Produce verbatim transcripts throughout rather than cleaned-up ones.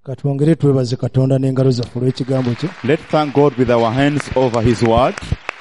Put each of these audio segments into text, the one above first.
Katwongere twebaze Katonda n'engalo zaffe olw'ekigambo kye. Let's thank God with our hands over His word.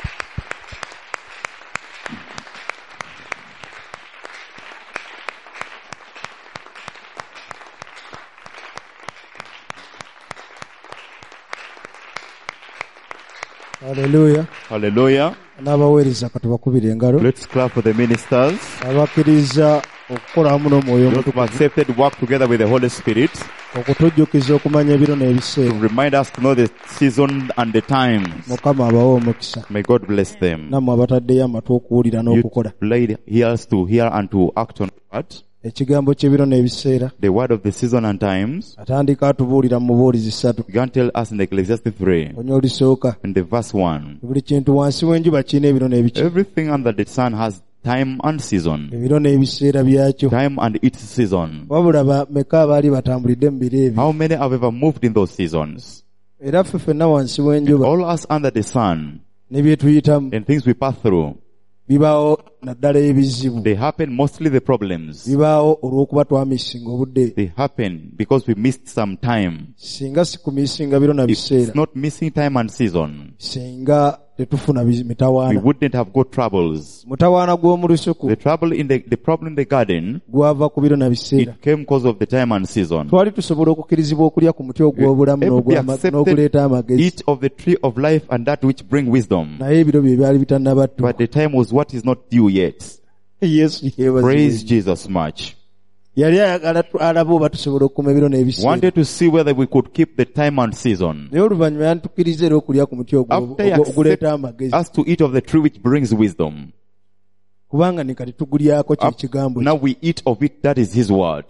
Hallelujah. Hallelujah. N'abaweereza katubakubira engalo. Let's clap for the ministers. Abakkiriza okukola wamu n'omwoyo Those who accepted work together with the Holy Spirit. Okutujjukiza okumanya ebiro To n'ebiseera. remind us to know the season and the times. Mukama abawe omukisa. May God bless them. Nammwe abataddeyo amatu okuwulira You n'okukola. laid ears to hear and to act on what? Ekigambo ky'ebiro n'ebiseera. The word of the season and times. Atandika atubuulira mu buulizi ssatu. You can tell us in Ecclesiastes three. Onyo olisooka. In the verse one. Buli kintu wansi w'enjuba kirina ebiro n'ebice. Everything under the sun has time and season. Ebiro n'ebiseera byakyo. Time and its season. Wabula bameka abaali batambulidde mu biro ebyo. How many have ever moved in those seasons? Era ffe ffenna wansi w'enjuba All us under the sun ne bye tuyitamu and things we pass through, bibaawo naddala ebizibu. they happen mostly the problems. Bibaawo olw'okuba twamisinga obudde. They happen because we missed some time. Singa si kumisinga biro na If biseera. it's not missing time and season, Singa tetufuna bizi- we mitawaana. wouldn't have got troubles. Mutawaana gw'omu lusuku The trouble in the, the problem in the garden, gwava ku biro na biseera. it came because of the time and season. Twali tusobola okukkirizibwa okulya ku muti ogw'obulamu Able to be n'ogw'ama- accepted, n'oguleeta amagezi. eat of the tree of life and that which bring wisdom. Naye ebiro bye byali bitannabattuka. But the time was what is not due yet. Yesu Praise yeebazibwe. Jesus much. Yali ayagala tu- alaba oba tusobola okukuma ebiro n'ebiseera. Wanted to see whether we could keep the time and season. Naye oluvannyuma yantukkiriza era okulya ku muti ogwo- After he ogwo- oguleeta accepted amagezi. us to eat of the tree which brings wisdom, Kubanga ne kati tugulyako kye Up- kigambo now kye. we eat of it, that is His word.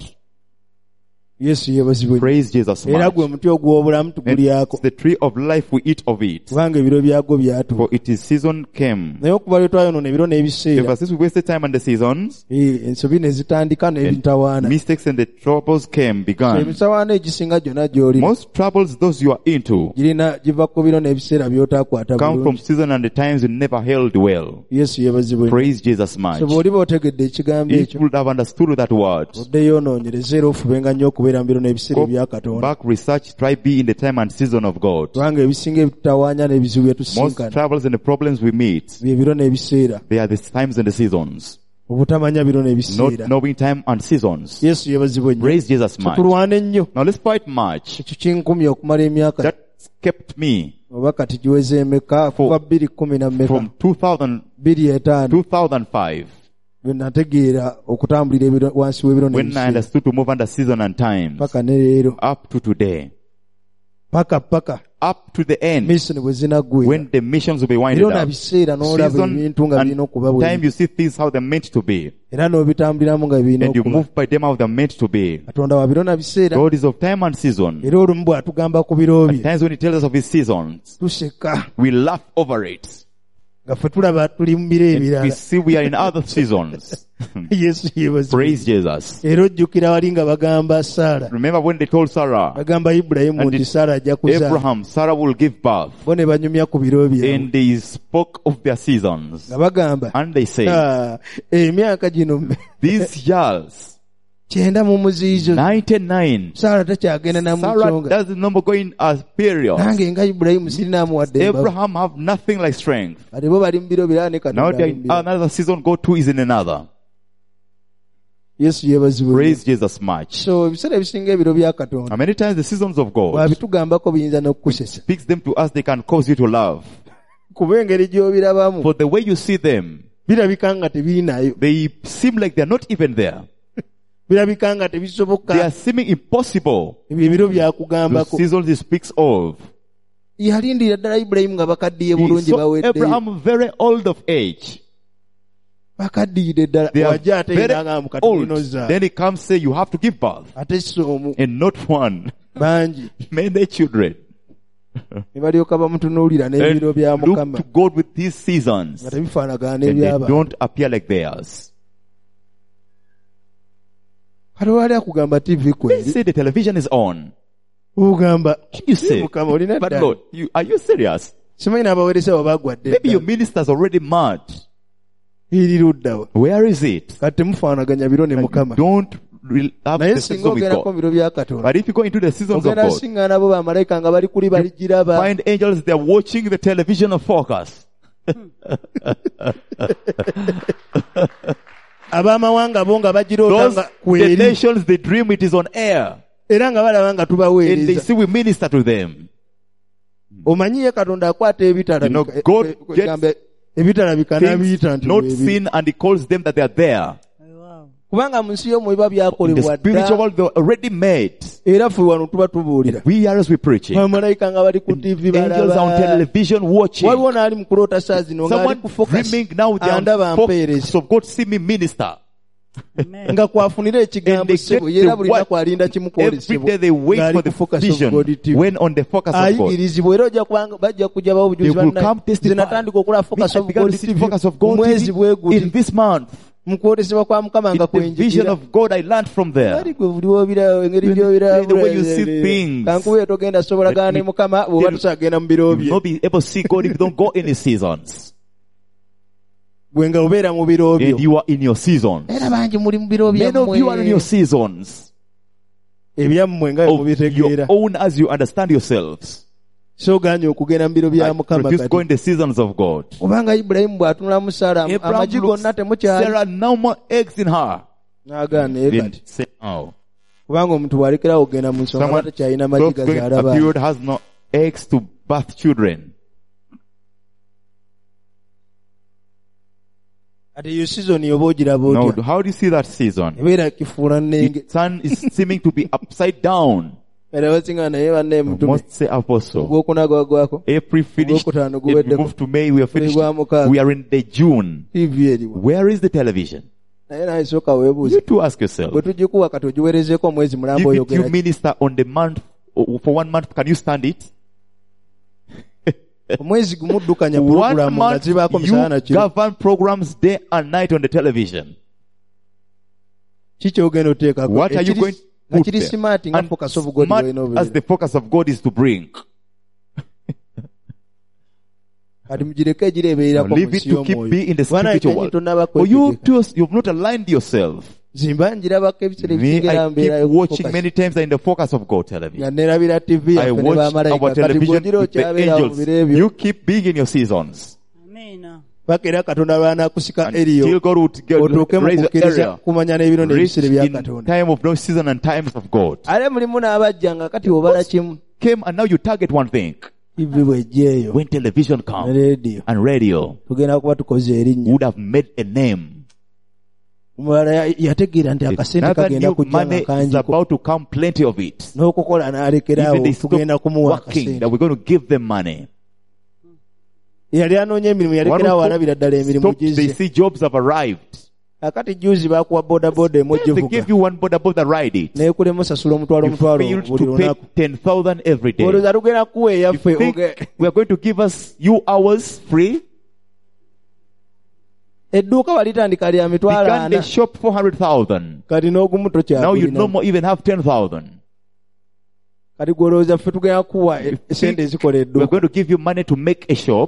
Yesu yeebazibwe. Praise Jesus Era much. gwe muti ogw'obulamu And tugulyako. it's the tree of life, we eat of it. Kubanga ebiro byagwo byatuuka. For it is season came. Naye okuva lwe twayonoona ebiro n'ebiseera. Ever since we wasted time and the seasons, Eh, ensobi ne zitandika n'ebitawaana. mistakes and the troubles came, began. Emitawaana egisinga gyonna gy'oli. Most troubles, those you are into, Girina giva ku biro n'ebiseera by'otaakwata come from bulungi. season and the times you never held well. Yesu yeebazibwe. Praise Jesus much. So bw'oliba otegedde ekigambo If ekyo, you would have understood that word, oddeyo onoonyereze era ofubenga nnyo okubeera mu biro n'ebiseera go ebya Katonda. back, research, try be in the time and season of God. Kubanga ebisinga ebitutawaanya n'ebizibu bye Most tusinkana troubles and the problems we meet, bye biro n'ebiseera. they are the times and the seasons. Obutamanya biro Not n'ebiseera. knowing time and seasons. Yesu yeebazibwe nnyo. Praise Jesus much. Tulwane nnyo. Now let's fight much. Ekyo kinkumya okumala emyaka That kept me oba kati giweze emeka kuva bbiri kkumi na mmeka from two thousand, bbiri etaano two thousand five, bwe nategeera okutambulira ebiro- wansi w'ebiro when I n'ebiseera understood to move under season and times, paka ne leero up to today, paka paka up to the end, misoni bwe zinaggwera when the missions will be winded biro na up. biseera n'olaba Season ebintu nga birina okuba and bwe time, you see things how they're meant to be, era n'obitambuliramu nga birina and you okuba. move by them how they're meant to be. Katonda wa biro na biseera God is of time and season. era olumu bw'atugamba ku biro At bye times when He tells us of His seasons, tuseka we laugh over it. nga ffe tulaba tuli mu biro And we ebirala. see we are in other seasons. Yesu yeebazibwe. Praise Jesus. Era ojjukira wali nga bagamba Saara Remember when they told Sarah, bagamba Ibulayimu And nti it- Saara ajja kuzaala Abraham, Sarah will give birth. bo ne banyumya ku biro byabwe And they spoke of their seasons. nga bagamba And they say, "Ah, emyaka gino these years, kyenda mu muziizo ninety-nine, Saara takyagenda na Sarah mukyonga doesn't number going as period. nange nga Ibulayimu sirinaamuwadde embavu Abraham have nothing like strength. ate bo bali mu biro birala ne Now Katonda they're ali mu in biro." another season, God too is in another. Yesu yeebazibwe. Praise Jesus much. So ebiseera ebisinga ebiro bya Katonda And many times the seasons of God bw'abitugambako biyinza n'okukusesa speaks them to us, they can cause you to love. kuba engeri gy'obirabamu For the way you see them, birabika nga tebirinayo they seem like they're not even there. birabika nga They tebisoboka are seeming impossible. ebyo ebiro The byakugambako seasons he speaks of. yalindirira ddala Ibulayimu nga bakaddiye He bulungi saw baweddeyo Abraham very old of age. bakaddiyire ddala They are wajja ate very nga mu old. katulinoza Then he comes say you have to give birth. ate somu And not one. bangi Many children. ne balyoka bamutunuulira And n'ebiro bya look Mukama to God with these seasons. nga tebifaanagana And they n'ebyaba don't appear like theirs. kale wali akugamba tivi They kweri say the television is on. ogamba You say, Mukama olina but ddala Lord, you, are you serious? simanyi n'abaweereza bwe bagwadde Maybe your ddala. minister's already mad. iri luddawa Where is it? kati temufaanaganya biro ne And Mukama don't re- have naye the singa season with ogenda ku God. biro bya katonda But if you go into the seasons of ogenda God, singa nabo bamalayika nga bali kuli baligiraba find angels, they're watching the television focus. ab'amawanga bo nga bagiroota Those, nga the kweri nations, they dream it is on air. era nga balaba nga And they tubaweereza see we minister to them. omanyiye katonda akwata ebitala You know, bika- God e- e- gets gambe- ebitala bikanabiyita Things nti not weebiri. seen, and he calls them that they are there. kubanga mu nsi y'omwo biba In the byakolebwa spiritual dda world, they're already made. era ffe wano tuba tubuulira We are as we preaching. bamalayika nga bali ku tivi Angels are on balaba television watching. waliwo n'ali mu kuloota saa zino ng'ali Someone ku focus dreaming now they andaba are focus mpeereza of God, see me minister. nga kwafunira And ekigambo they ssebo get era the buli what- naku alinda kimu Every kwolesebwa day they wait ng'ali for ku the focus of vision God T V. when on the focus of God. ayigirizibwa era ojja kubanga bajja kujja bawo They bujuzi will bannaye come testify. zinatandika okulaba Me, focus I of began God to see T V focus of God mwezi bwe T V in guti this month. mu kwolesebwa kwa mukama In nga the vision kwenjigira of God, I learned from there. bali gwe buli wobira engeri The gy'obiraba way you see things. kankubire togenda sobola Let gana ne me mukama bw'oba tell you, tusagenda mu biro You will bye not be able to see God if you don't go in His seasons. gwe nga obeera mu biro byo And you are in your seasons. era bangi muli mu biro Many of you are in your byammwe seasons ebyammwe nga of your mubitegeera own as you understand yourselves. so ganye okugenda mu biro bya I mukama refuse to go kati in the seasons of God. kubanga ibulayimu bw'atunula mu sara Abraham amagi looks, gonna there temukyali are no more eggs in her. n'agaana naye Then kati say, oh. kubanga omuntu bw'alekerawo okugenda mu nsonga Someone aba takyalina magi those going gazaala a baana period has no eggs to birth children. ate iyo sizoni oba ogiraba No, otya how do you see that season? ebeera kifuula nnenge The sun is seeming to be upside down. era basinga naye banne I mutume must say apostle. ogwokuna gwagwako April finished. Ogwokutaano It we guweddeko. moved to May. We are finished. Gwa mukaaga. We are in the June. tivi eriwa Where is the television? naye naye sooka weebuuze You to ask yourself. bwe tugikuwa kati ogiweerezeeko omwezi mulamba If it you oyogera minister on the month, for one month, can you stand it? omwezi gumuddukanya One pulogulaamu nga month zibaako musana na you kiro govern programs day and night on the television. ki kyogenda oteekako What are you Ekiri- going to nga put kiri there? smart nga And focus of God smart bw'olina as obubeera the focus of God is to bring. kati mugireke Now egireebererako mu leave it nsi to keep y'omwoyo be in the Bwana spiritual kenyi world. tonnaba For you kwetegeka. to, you've not aligned yourself. zimba njirabako ebiseera Me, ebisinga I mbeera keep watching y'okufocus. many times in the focus of God nga television. neerabira tivi I yaffe ne watch bamalayika our kati television bw'ogira with the okyabeera mu biro angels. ebyo You keep being in your seasons. paka era katonda lw'anaakusika Until eriyo God would get, otuuke mu raise the kukkiriza area. kumanya n'ebiro Rich n'ebiseera bya in katonda time of no season and times of God. ate mulimu n'abajja nga kati obala kimu Came and now you target one thing. tivi bw'ejja eyo When television ne comes leediyo and radio, tugenda kuba tukoze erinnya would have made a name. omulala ya- yategeera nti akasente Another kagenda new kujja nga money is kangiko about to come, plenty of it. n'okukola n'alekeraawo Even they stop tugenda kumuwa working, akasente that we're going to give them money. yali anoonya emirimu yalekeraawo One alabira ddala emirimu stop, they gize see jobs have arrived. akati juzi bakuwa bodaboda emu They givuga give you one boda boda ride it. neekulemu sasula omutwalo You omutwalo failed buli to pay lunaku ten thousand every day. olowooza tugenda kuwa You eyaffe think oge- we are going to give us you hours free? edduuka walitandika lya mitwalo Began the ana shop four hundred thousand. kati n'ogumu Now you no tokyagulina more even have ten thousand. kati gwolowooza ffe tugenda kuwa e- sente ezikola We are edduuka going to give you money to make a shop.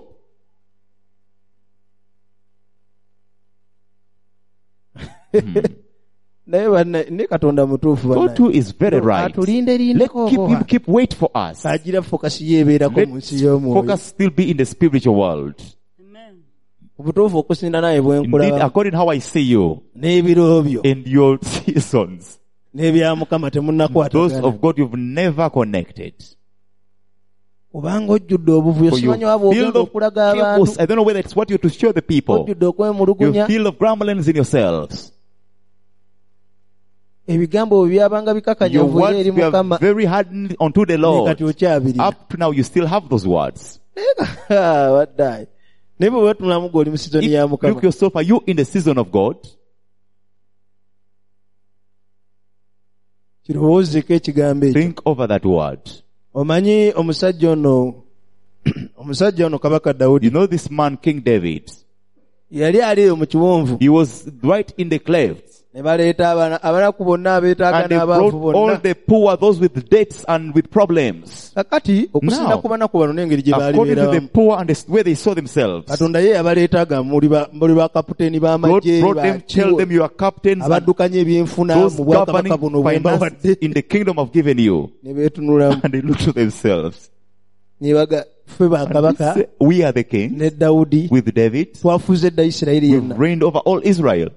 naye banna ne katonda mutuufu God bannaye. too is very right. atulinde Let lindeko keep him keep wait for us. agira fokasi yeebeerako Let mu nsi y'omwoyo focus still be in the spiritual world. obutuufu okusinda naye bwe Indeed, nkulaba according to how I see you n'ebiro byo in your seasons, n'ebya mukama those temunnakwatagana of God you've never connected. obanga ojjudde obuvuyo For you simanyi waba feel ogenda of okulaga abantu cables, I don't know whether it's what you're to show the people. ojjudde You okwemulugunya feel of grumblings in yourselves. ebigambo bwe byabanga Your bikakanyavu words eri were mukama very hardened unto the naye Lord. kati okyabirina Up to now you still have those words. waddayi naye bwe weetunulamu gwe oli mu sizoni ya If mukama look yourself, are you in the season of God? kirowoozeeko ekigambo ekyo Think over that word. omanyi omusajja ono omusajja ono kabaka dawudi You know this man, King David. yali ali eyo mu kiwonvu He was right in the clefts. ne baleeta abana- abanaku bonna abeetaaga And they n'abaavu brought all bonna. the poor, those with debts and with problems. Kakati okusinda Now, ku banaku bano n'engeri gye baali According to the beerabamu. poor and the, where they saw themselves. Katonda ye yabaleetaga muli ba muli bakaputeni God b'amagye brought them, tell them you are captains and abaddukanya ebyenfuna those mu bwakabaka governing buno bwe finance mbawadde. in the kingdom I've given you. Ne beetunulamu And they look to themselves. ne baga ffe And they bakabaka say, we are the king ne Dawudi with David. twafuze dda Isirayiri We've yenna reigned over all Israel.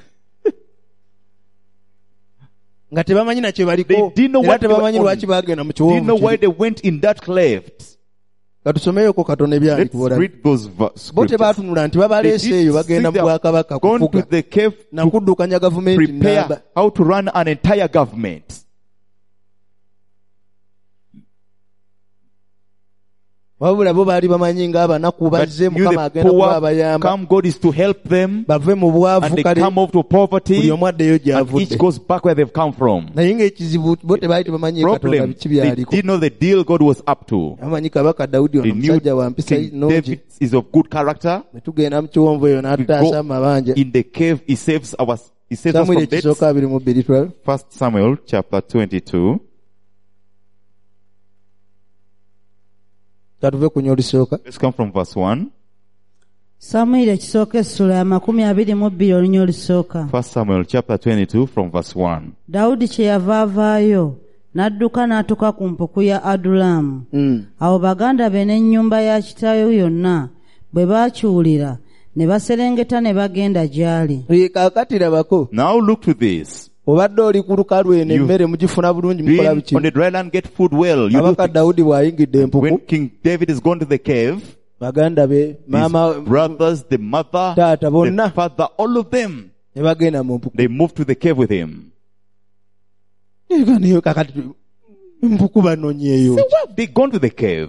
nga tebamanyi nakye They baliko didn't know era what they were tebamanyi on. lwaki baagenda mu Didn't know kiwonvu why kiri. they went in that cleft. Katusomeyoko Katonda ebyali Let's tubulamu. read those ver- Bo scriptures. tebaatunula nti They babaleese eyo did bagenda see mu they bwakabaka have gone to kufuga the cave to nakuddukanya gavumenti prepare namba. how to run an entire government. Wabula bo baali bamanyi ng'abanaku But bazze you Mukama the agenda poor kubabayamba come, God is to help them, bave mu bwavu and they kale come off to buli poverty, omu addeyo and each gy'avudde. goes back where they've come from. Naye ng'ekizibu bo tebaali tebamanyi Katonda Problem, biki they byaliko. didn't know the deal God was up to. Bamanyi kabaka Dawudi They ono knew musajja wa mpisa King nnungi. David is of good character. Ne tugenda mu kiwonvu eyo n'ataasa amabanja. In the cave, he saves our, he saves us Samwiri from debts. ekisooka abiri mu bbiri twelve. First Samuel chapter twenty-two. Katuve ku nnyo olusooka. Let's come from verse one. Samwiri ekisooka essula ya makumi abiri mu bbiri olunya olusooka. First Samuel chapter twenty-two from verse one. Dawudi kye yava avaayo n'adduka n'atuuka ku mpuku ya Adulamu. Mm. Awo baganda be n'ennyumba ya kitaawe yonna bwe baakiwulira ne baserengeta ne bagenda gy'ali. Ye kaakati labako. Now look to this. Obadde oli ku lukalu eno You- emmere mugifuna bulungi mukola Being biki? on the dry land, get food well. You do Kabaka things. Dawudi bw'ayingidde empuku. When King David is gone to the cave, Baganda be his maama brothers, the mother, Taata the bonna father, all of them, ne bagenda mu mpuku. they moved to the cave with him. Ega niyo kakati empuku banoonyeeyo. So why have they gone to the cave?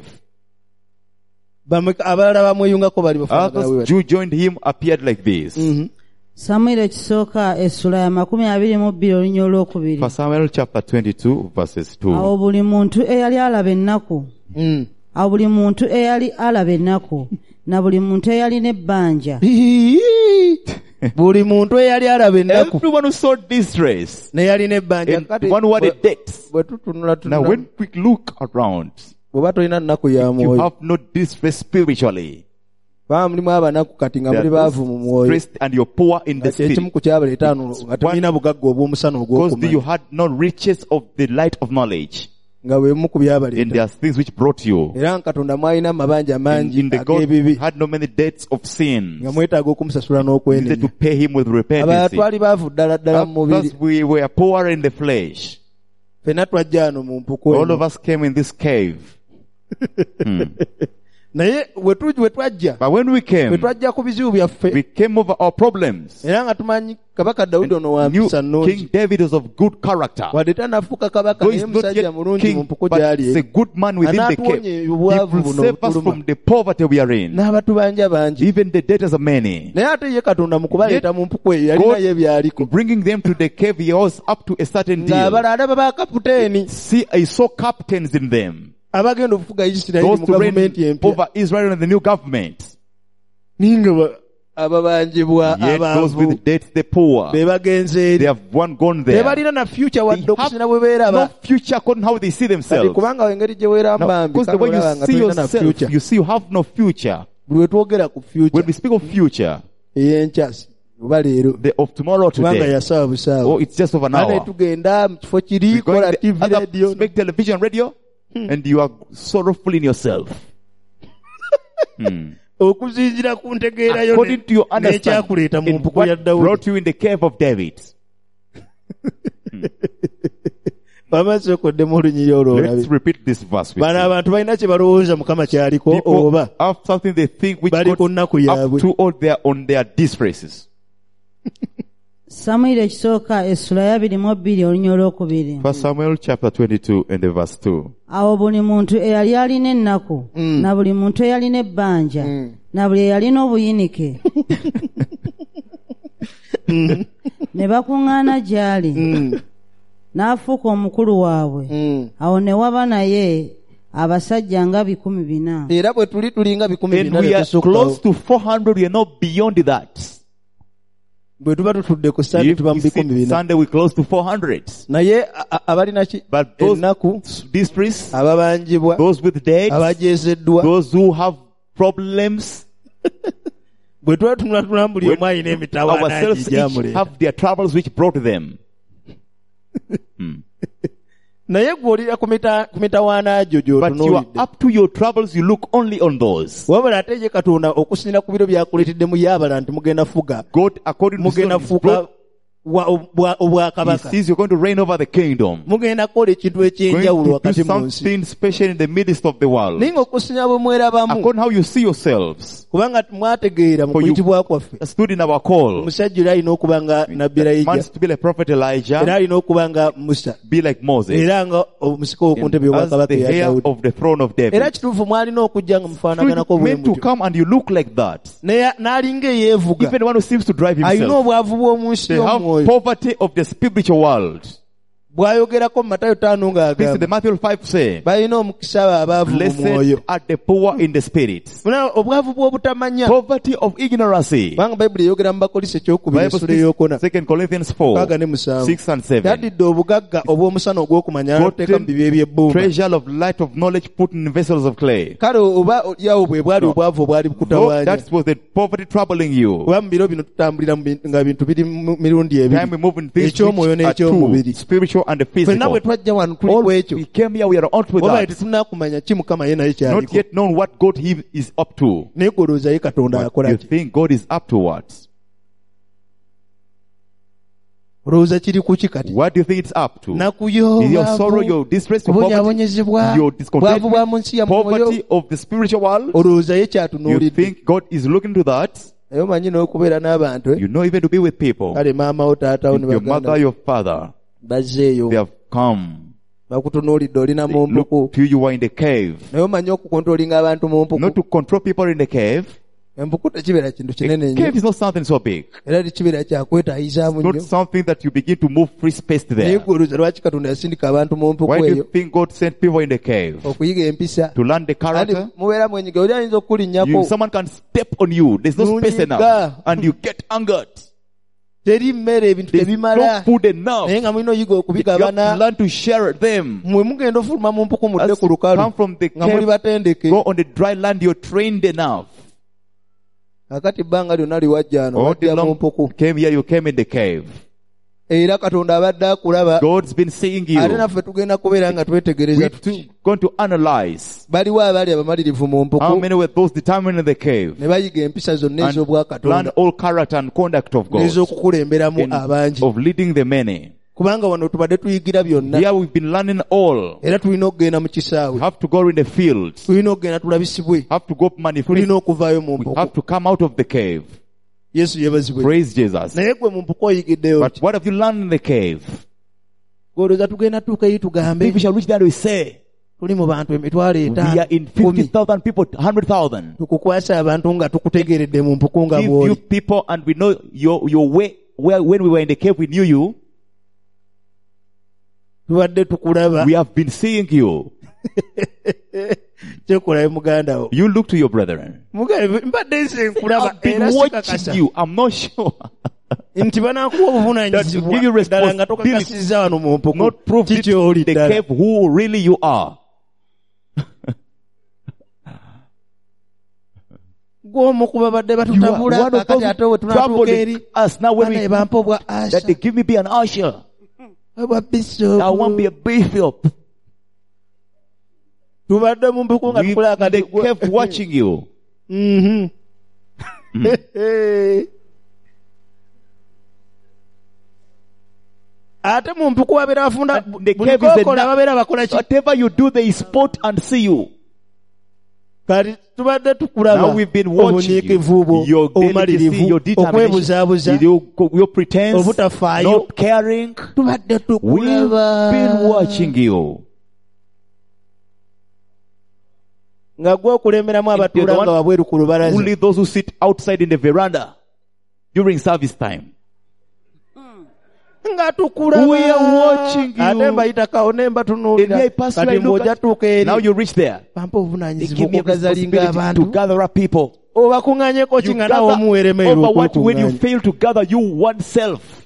Bamwe abalala bamweyungako bali bafaanana bwe Others, bati. Jew joined him, appeared like this. Mhm. Samwiri ekisooka essula ya makumi abiri mu bbiri olunya olwokubiri. For Samuel chapter twenty-two verses two. Awo buli muntu eyali alaba ennaku Mm. awo buli muntu eyali alaba ennaku na buli muntu eyalina ebbanja Hihihi. Buli muntu eyali alaba ennaku Everyone who saw distress, ne yalina ebbanja. and Kati one who had a bwe- debt. bwe tutunula Now tunula when we look around, bw'oba tolina nnaku ya you mwoyo. have no distress spiritually. Baba mulimu abanaku kati nga They muli are baavu mu mwoyo. stressed and you're poor in the Kati ekimu spirit. ku kyabaleeta ano nga tulina bugagga obw'omusana Because you ogw'okumanya. had no riches of the light of knowledge. Nga bwe bimu ku And byabaleeta. there are things which brought you. Era nga Katonda mwalina amabanja In, mangi in the God ag'ebibi had no many debts of sin. nga mwetaaga okumusasula You needed to n'okwenenya. pay him with Abalala repentance. twali baavu ddala ddala mu mubiri. Because we were poor in the flesh. Ffenna twajja ano mu mpuku All of eno. us came in this cave. Hmm. Naye we tu- we twajja But when we we came, twajja ku bizibu byaffe we came over our problems. era nga tumanyi kabaka Dawudi ono wa Knew mpisa King nnungi. David was of good character. Wadde tannafuuka kabaka Though naye he's not musajja yet mulungi mu king, mpuku but gy'ali he's a eri. good man within the Anaatuwonya cave. He obwavu will buno save us obutuluma. from the poverty we are in. N'abatubanja bangi. Even the debtors are many. Naye ate ye Katonda mu kubaleeta mu mpuku eyo God- yalinayo ebyaliko. Bringing them to the cave, he was up to a certain deal. Ng'abala alaba bakaputeeni See, I saw captains in them. abagenda okufuga Isirayiri Those mu to reign gavumenti empya. over Israel and the new government. Ninga ba- ababanjibwa Yet those abaavu with debts, the poor, be bagenze they eri. have one gone there. Tebalina na future They wadde have okusinira bwe no beeraba. future according to how they see Kati themselves. kubanga engeri gye weeramba Now, mbi because the way kale olaba you nga see tolina na yourself, future. you see you have no future. Buli we twogera ku future When we speak of future, ey'enkya oba leero the of tomorrow kubanga today, yasaawa oh, busaawa. it's just of an Ate hour. tugenda mu kifo kiri You're going kola to T V the other, radio. make television, radio, and you are sorrowful in yourself. Hmm. Okuzinjira ku ntegeera yo According to your understanding, n'ekyakuleeta mu in mpuku what ya Dawudi. brought you in the cave of David. Bamaze okuddemu olunyiri olwo Let's olabe. repeat this verse with Bano you. abantu balina kye balowooza Mukama kyaliko People oba have something they think which bali ku got nnaku up yaabwe. to all their on their distresses. Samwiri ekisooka essula ya abiri mu bbiri olunya olwokubiri. First Samuel chapter twenty-two and the verse two. Awo buli muntu eyali alina ennaku Mm. na buli muntu eyalina ebbanja Mm. na buli eyalina obuyinike ne bakuŋŋaana gy'ali Mm. n'afuuka omukulu waabwe. Mm. Awo ne waba naye abasajja nga bikumi bina. Era bwe tuli tulinga bikumi And bina we ne are tusukkawo. close to four hundred, we are not beyond that. bwe tuba tutudde ku Sunday If tuba mu we bikumi sit bina Sunday, we close to four hundred. naye a- a- abalina ki But those, ennaku these priests, ababanjibwa those with dates, abajeezeddwa those who have problems, bwe tuba tunatunula buli when omu alina emitawaana ourselves each gijamulera have their troubles which brought them. Hmm. naye gw'olira ku mita- ku mitawaana gyo But you are gy'otunuulidde up to your troubles, you look only on those. wabula ate ye katonda okusinira ku biro byakuleetedde mu yaabala nti mugenda fuga God, according to His mugenda word, He's fuuka brought- wa- obwa- He obwakabaka sees you're going to reign over the kingdom. mugenda kukola ekintu Going ekyenjawulo to do wakati mu nsi something special in the midst of the world. naye ng'okusinira bwe mwerabamu According how you see yourselves, kubanga mwategeera mu For you- kuyitibwa kwaffe stood in our call. omusajja era alina okuba nga nabbi Man Elijah is to be like Prophet era Elijah, alina okuba nga Musa be like Moses, era nga omusika w'oku ntebe as y'obwakabaka the eya heir Dawudi of the throne of era David. kituufu mwalina okujja nga So mufaanaganako you're bwe meant to mutyo come and you look like that. naye n'alinga eyeevuga Even one who seems to drive alina himself. obwavu bw'omu nsi They have y'omwoyo poverty of the spiritual world. bw'ayogerako mu Matayo ttaano This is the ng'agamba Matthew five saying, balina omukisa abo abaavu mu mwoyo blessed are the poor in the spirit. Muna obwavu bw'obutamanya Poverty of ignorancy. kubanga bayibuli eyogera mu bakolisi ekyokubiri Bible essula eyokuna speaks, Second Corinthians four, mukaaga ne musanvu six and seven. yaddidde obugagga obw'omusana ogw'okumanya n'oteeka mu bibi Gotten eby'ebbumba treasure of light of knowledge put in vessels of clay. kale oba olyawo bwe bwali No. obwavu obwali Though bukutawaanya that was the poverty troubling you. kuba mu biro bino tutambulira mu bintu- nga bintu biri mu mirundi Time we ebiri move in things ekyomwoyo which are n'ekyomubiri two, spiritual and the ffenna bwe physical. twajja wano tuli All ku ekyo we came here, we are out with oba that. tetunakumanya ki mukama ye naye Not kyaliko yet known what God he is up to. naye golowooza ye katonda But akola you ki think God is up to what? olowooza kiri ku ki kati What do you think it's up to? nakuyo Is your sorrow, your distress, your poverty, kubonyaabonyezebwa your bwavu discontentment, bwa mu nsi ya mwoyo poverty of the spiritual world? olowooza ye You kyatunuulidde think God is looking to that? naye omanyi n'okubeera n'abantu eh? You know even to be with people. kale maamawo taatawo ne Your mother, baganda your father, bazzeeyo they have come. bakutunuulidde olina They mu look mpuku to you, you are in the cave. naye omanyi okukontrolinga abantu mu mpuku Not to control people in the cave. empuku tekibeera kintu kinene A nnyo cave is not something so big. era tekibeera kyakwetaayizaamu It's not nnyo something that you begin to move free space naye there. gwe olowooza lwaki katonda yasindika abantu mu mpuku Why do you eyo think God sent people in the cave? okuyiga empisa To learn the kandi character? mubeera mwenyiga oli ayinza You, okukulinnyako someone can step on you. There's no space enough. Nunyiga. And you get angered. teri mmere ebintu There's tebimala no food enough. naye nga mulina oyiga You have to okubigabana learn to share them. mwe mugenda ofuluma mu mpuku mudde As ku you lukalu come from the nga muli cave, batendeke go on the dry land, you're trained enough. akati ebbanga lyonna liwajja ano All day wajja mu long mpuku came here, you came in the cave. era katonda abadde akulaba God's been seeing ate you. naffe tugenda kubeera nga twetegereza We're tuti going to analyze baliwo abaali abamalirivu mu how mpuku many were those determined in the cave ne bayiga empisa zonna and learn ez'obwakatonda all character and conduct of God n'ez'okukulemberamu and abangi of leading the many. kubanga wano tubadde tuyigira byonna Here we've been learning all. era tulina okugenda mu We kisaawe have to go in the fields. tulina okugenda tulabisibwe Have to go manifest. tulina okuvaayo mu We mpuku have to come out of the cave. yesu yebazibwe Praise Jesus. naye gwe mu mpuku oyigiddeyo But what have you learned in the cave? golowooza tugenda tuuka eri tugambe If we shall reach there, we say, tuli mu bantu emitwalo we etaano are in fifty kumi thousand people, one hundred thousand. tukukwasa abantu nga tukutegeredde mu mpuku nga Give you bw'oli people and we know your, your way, where, when we were in the cave, we knew you. tubadde tukulaba We have been seeing you. kyekolayo muganda wo You look to your brethren. Mugabe, mbadde nze nkulaba I've been era watching sikakasa you. I'm not sure. nti banakuwa That obuvunanyizibwa give you ddala nga responsibility. tokakasizza wano mu mpuku Not prove it kikyoli the ddala cave who really you are. gw'omukuba badde You are batutabula one of kakati ate we those tunatuuka eri troubling us now when bana we ebampa obwa that they asha give me be an usher. obwa I won't be bisopu a bishop. tubadde mu mpuku nga We tukula they akati kept watching you. Mhm. ate mu mpuku wabeera bafunda And the buli cave is the kokola na- babeera bakola ki Whatever you do, they spot and see you. kati tubadde tukulaba Now we've been watching obunyiikivu bwo you. Your delicacy, obumalirivu your determination, okwebuzaabuza your, your pretense, obutafaayo not caring. tubadde We've tukulaba been watching you. nga gwe okulemberamu abatuula one- nga wabweru ku lubalaza Only those who sit outside in the veranda during service time. nga tukulaba We are watching you. ate mbayitakawo ne And mbatunuulira I pass you, I kati look mbw'ojja at- tuuka eri Now you reach there. bampa They obuvunaanyizibwa give me a okugazalinga responsibility to abantu gather up people. obakuŋŋaanyeko You ki nga nawe omuweeremeerwa gather over what when you okwekungaanya. fail to gather you oneself.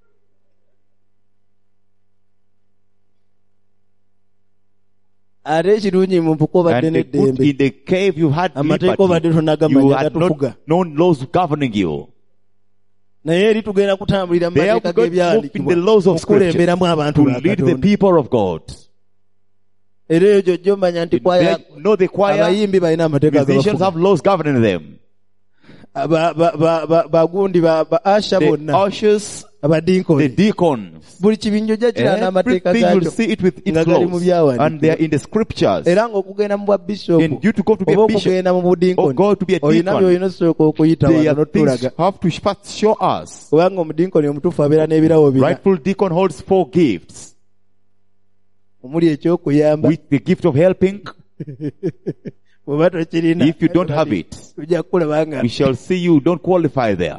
Ate ekirungi mu mpuku obadde And the good, n'eddembe. in the cave you had Amateeka obadde liberty. tonagamanya You had gatufuga. not known laws governing you. Naye eri tugenda kutambulira mu They have mateeka got to move in the g'ebyawandiikibwa laws of scripture okukulemberamu abantu to ba lead the Katonda. people of God. Era eyo gyojjo omanya nti kwaya There, you know the choir, abayimbi balina amateeka musicians gabafuga. have laws governing them. Ba- ba- ba- ba- bagundi ba ba asha The bonna ushers, the abadinkoni deacons, buli kibinjo ojja kiraba n'amateeka everything you'll gaakyo see it with its nga gali mu laws. byawandiikibwa. And they are in the scriptures. Era ng'okugenda mu bwa bishopu And you to go to be oba a bishop, okugenda mu or budinkoni go to be a olina deacon, by'olina osooka okuyita they wano are things n'otulaga. have to first show us. Kubanga omudinkoni omutuufu abeera n'ebirawo bina Rightful deacon holds four gifts. omuli ekyokuyamba. With the gift of helping, Bw'oba tokirina if you don't have it, tujja kukulaba nga we shall see you don't qualify there.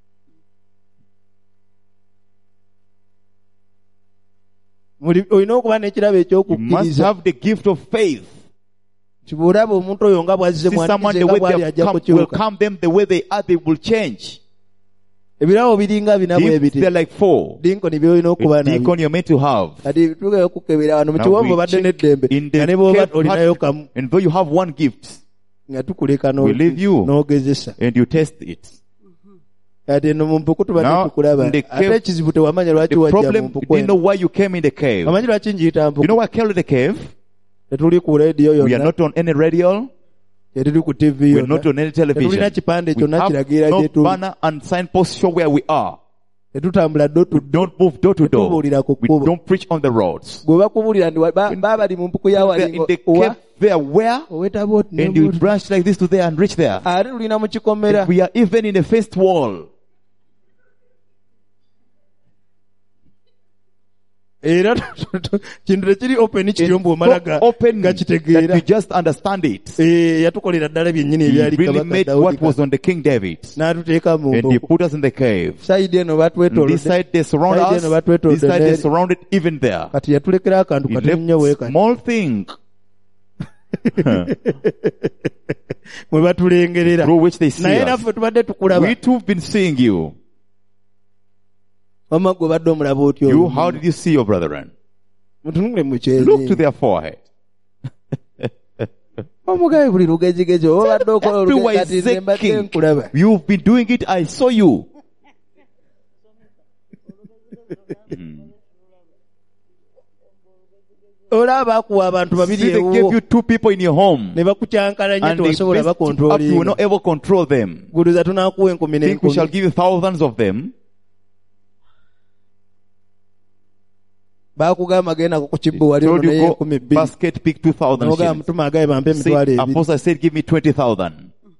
muli- olina okuba n'ekirabo You must ekyokukkiriza. have the gift of faith. Kibulaba omuntu oyo nga bw'azze See someone mwandikirize the nga way bw'ali they ajja have come, will kukyuka. come them the way they are, they will change. Ebirawo biringa bina bwe Gifts, biti. they're like four. Dinkoni by'olina okuba A nabyo. deacon you're meant to have. Kati tugeyo okukebera wano mu Now kiwonvu we obadde check n'eddembe in the nga ne bw'oba cave olinayo heart, kamu and though you have one gift nga tukuleka We leave you. n'ogezesa. and you test it, Kati eno mu mpuku tubadde Now, tukulaba. in the Ate cave- ekizibu tewamanya lwaki the wajja mu problem, you mpuku didn't know eno. why you came in the cave. Omanyi lwaki njiyita You mpuku? know why I came to the cave? Tetuli ku rediyo We are yonna, not on any radio. tetuli ku tivi We are not yonna, on any tetulina television. kipande We kyonna have kiragira no gye tuli. banner and signpost show where we are. Tetutambula ddo We tuddo. don't move door to door. Tetubuulira ku We kkubo. don't preach on the roads. Bwe bakubuulira ndi wa- ba- baba bali mu mpuku ya They're in walingo the owa cave there where? oweta bwoti And you n'ebwoti. branch like this to there and reach there. Ate tulina mu kikomera. We are even in the first wall. Era kintu tekiri open kiri mbu omala ga- So open that gakitegeera. you just understand it. Eh, yatukolera ddala byennyini He ebyali really kabaka made Dawudi what was on the King David. n'atuteeka mu And he mpuku. put us in the cave. Sayidi eno And this batwetoolodde. side they surround Side us. eno batwetoolodde This side they n'eri. surrounded even there. Kati yatulekera akantu He katono nnyo left weekati. small thing Mwe batulengerera. through which they see Naye us. naffe tubadde tukulaba. We too have been seeing you. Wamma gwe obadde omulaba otyo. You, how did you see your brethren? Mutunule mu Look to kyezi. their forehead. Omugabe buli lugezigezi oba obadde okola Everywhere olugezi is kati ne mbadde shaking. nkulaba. You've been doing it. I saw you. Olaba akuwa abantu babiri See, they gave ewuwo you two people in your home. ne bakukyankalanya And they tewasobola messed you up. You were bakontrolinga. not able to control them. Guliza tunaakuwa enkumi Think we shall n'enkumi. give you thousands of them. Baakugamba genda ku kibbo wali Told ono you naye go enkumi bbiri. basket pick two thousand N'ogamba shillings. mutuma agabe bampe See, emitwalo ebiri. Apostle said, give me twenty thousand.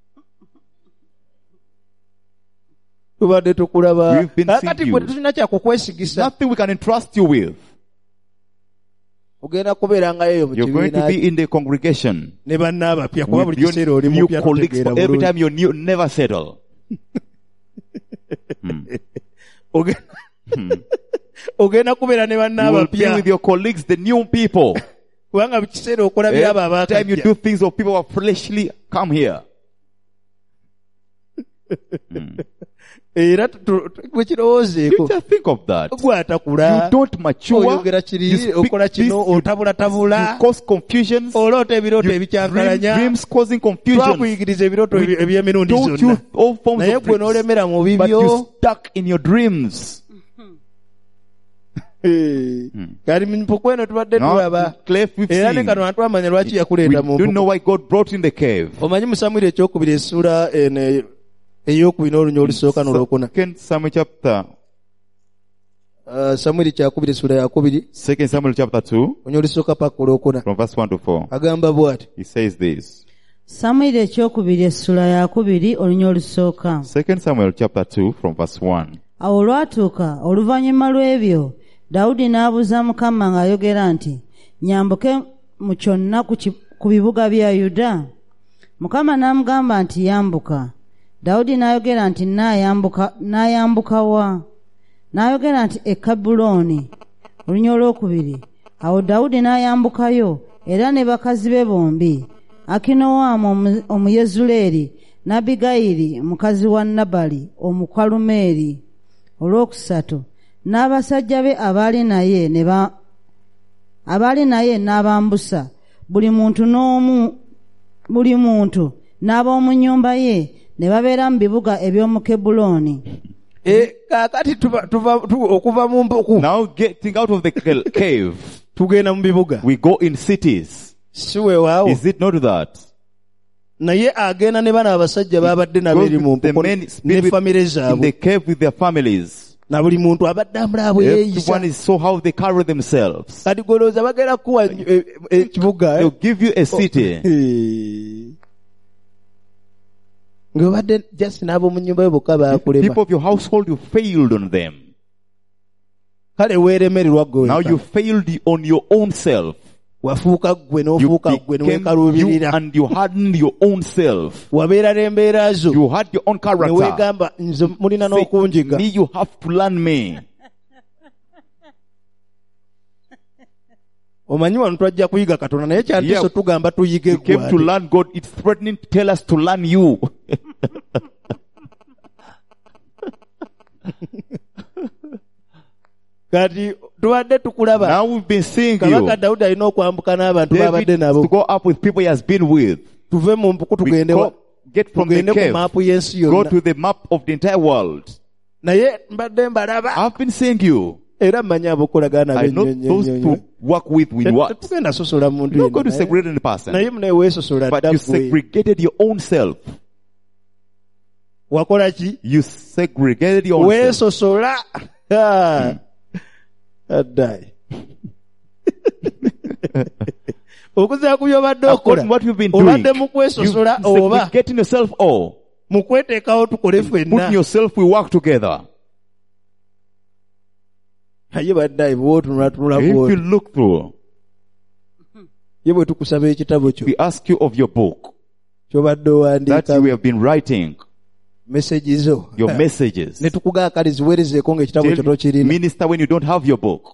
Tubadde tukulaba. We've been Kakati seeing gwe you. tetulina kyakukwesigisa. Nothing we can entrust you with. Ogenda kubeerangayo eyo mu You're going to kibiina be in the congregation ne bannaabapya kuba buli with your kiseera oli new mupya colleagues. tutegeera For every bulungi. time you're new, never settle. Ogenda- Ogenda kubeera ne You will be bannaabapya with your colleagues, the new people. kubanga buli kiseera okulabira abo Every time you abaakajja. do things of people who are fleshly, come here. Era tu- tu- gwe kirowoozeeko You just think of that. gwe atakula You don't mature. oyogera kiri You speak okola this, kino you, otabulatabula you cause confusions. oloota ebirooto You dream ebikyankalanya dreams causing confusion. twakuyigiriza ebirooto ebi- eby'emirundi Don't zonna use all forms naye of gwe dreams. n'olemera mu But bibyo you stuck in your dreams. Eh, kati mu mpuku eno tubadde No, tulaba Clef we've era ne seen. kano atwamanya lwaki We yakuleeta mu don't know mpuku why God brought you in the cave. omanyi mu Samwiri ekyokubiri essuula eno ey'okubiri n'olunya olusooka n'olwokuna Second Samuel chapter, Uh, Samwiri kyakubiri essuula yakubiri Second Samuel chapter two, olunya olusooka paka olwokuna from verse one to four. agamba bw'ati He says this. Samwiri ekyokubiri essula yakubiri olunya olusooka. Second Samuel chapter two, from verse one. Awo olwatuuka oluvannyuma lw'ebyo Dawudi n'abuuza Mukama ng'ayogera nti, nyambuke mu kyonna ku ki- ku bibuga bya Yuda? Mukama n'amugamba nti, yambuka. Dawudi n'ayogera nti, naayambuka naayambuka wa? N'ayogera nti, e Kabulooni. Olunya olwokubiri. Awo Dawudi n'ayambukayo era ne bakazi be bombi, Akinoamu omu- Omuyezuleeri n'Abigayiri mukazi wa Nabali Omukwalumeeri. Olwokusatu n'abasajja be abaali naye ne ba abaali naye n'abambusa buli muntu n'omu buli muntu n'ab'omu nnyumba ye ne babeera mu bibuga eby'omu Kebbulooni. Eh, kakati tuva tuva tu, okuva mu mpuku Now getting out of the ca- cave, tugenda mu bibuga. we go in cities. Siwe waawo. Is it not that? Naye agenda ne bana abasajja babadde nabo eri mu Goes with the mpuku men ne spend with- famire in zaabwe. the cave with their families. Na buli muntu abadde amulaabwe yeeyisa. Everyone is so how they carry themselves. Kati golooza bagenda kuwa eh, eh, ekibuga. They'll give you a city. Eh. Ng'obadde just n'ab'omu nnyumba yo bokka baakulema. People of your household, you failed on them. Kale weeremererwa gwe. Now you failed on your own self. Wafuuka ggwe You n'ofuuka ggwe became you n'weekaluubirira. and you hardened your own self. Wabeera n'embeera zo. You had your own Ne character. weegamba nze mulina Say, n'okunjiga. me, you have to learn me. Omanyi wano twajja kuyiga Katonda naye kyandiso Yeah. tugamba tuyige You came to ggwe. learn God. It's threatening to tell us to learn you. Kati tubadde tukulaba. Now we've been seeing Kabaka you. Dawudi alina okwambuka n'abantu David babadde has nabo. to go up with people he has been with. Tuve mu mpuku We tugende wa- go, get from the tugende ku cave. maapu y'ensi Go yonna. to the map of the entire world. Naye mbadde mbalaba. I've been seeing you. Era mmanyi abokolagana I know those to work with in what? Tetugenda sosola muntu You're not going to yenna, naye- segregate any person. naye munaye weesosola But dda you ggwe. segregated your own self. Wakola ki? You segregated your own self. Weesosola. Ah. Addaayi. Okuzaako by'obadde okola. According to what you've been doing, Obadde mu kwesosola you've oba segregating yourself all. mu kweteekawo tukole Putting ffenna. yourself, we work together. Ye baddaayi bw'otunulatunula If you bw'oti. look through, Ye bwe tukusaba ekitabo kyo. we ask you of your book Ky'obadde that owandiika you have been writing, meseji zo. your messages. Ne tukugaa kale ziweerezeeko ng'ekitabo kyo Tell- tokirina. Minister when you don't have your book.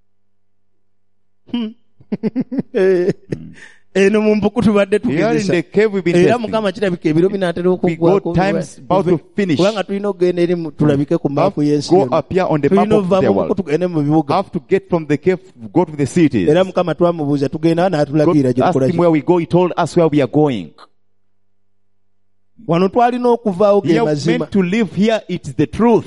Eh, eno mu mpuku tubadde Here in tugezesa. the cave we've been Era testing. Mukama kirabika ebiro binaatera We go okuggwako. times about to finish. Kubanga tulina okugenda eri mu- tulabike ku maapu y'ensi Go yonna. appear on the map Tulina of okuva the mu mpuku world. tugende mu bibuga. Have to get from the cave, go to the cities. Era Mukama twamubuuza tugenda Go n'atulagira gye ask tukola him ki. where we go. He told us where we are going. Wano twalina okuvaawo ge Here we mazima. meant to live here. It's the truth.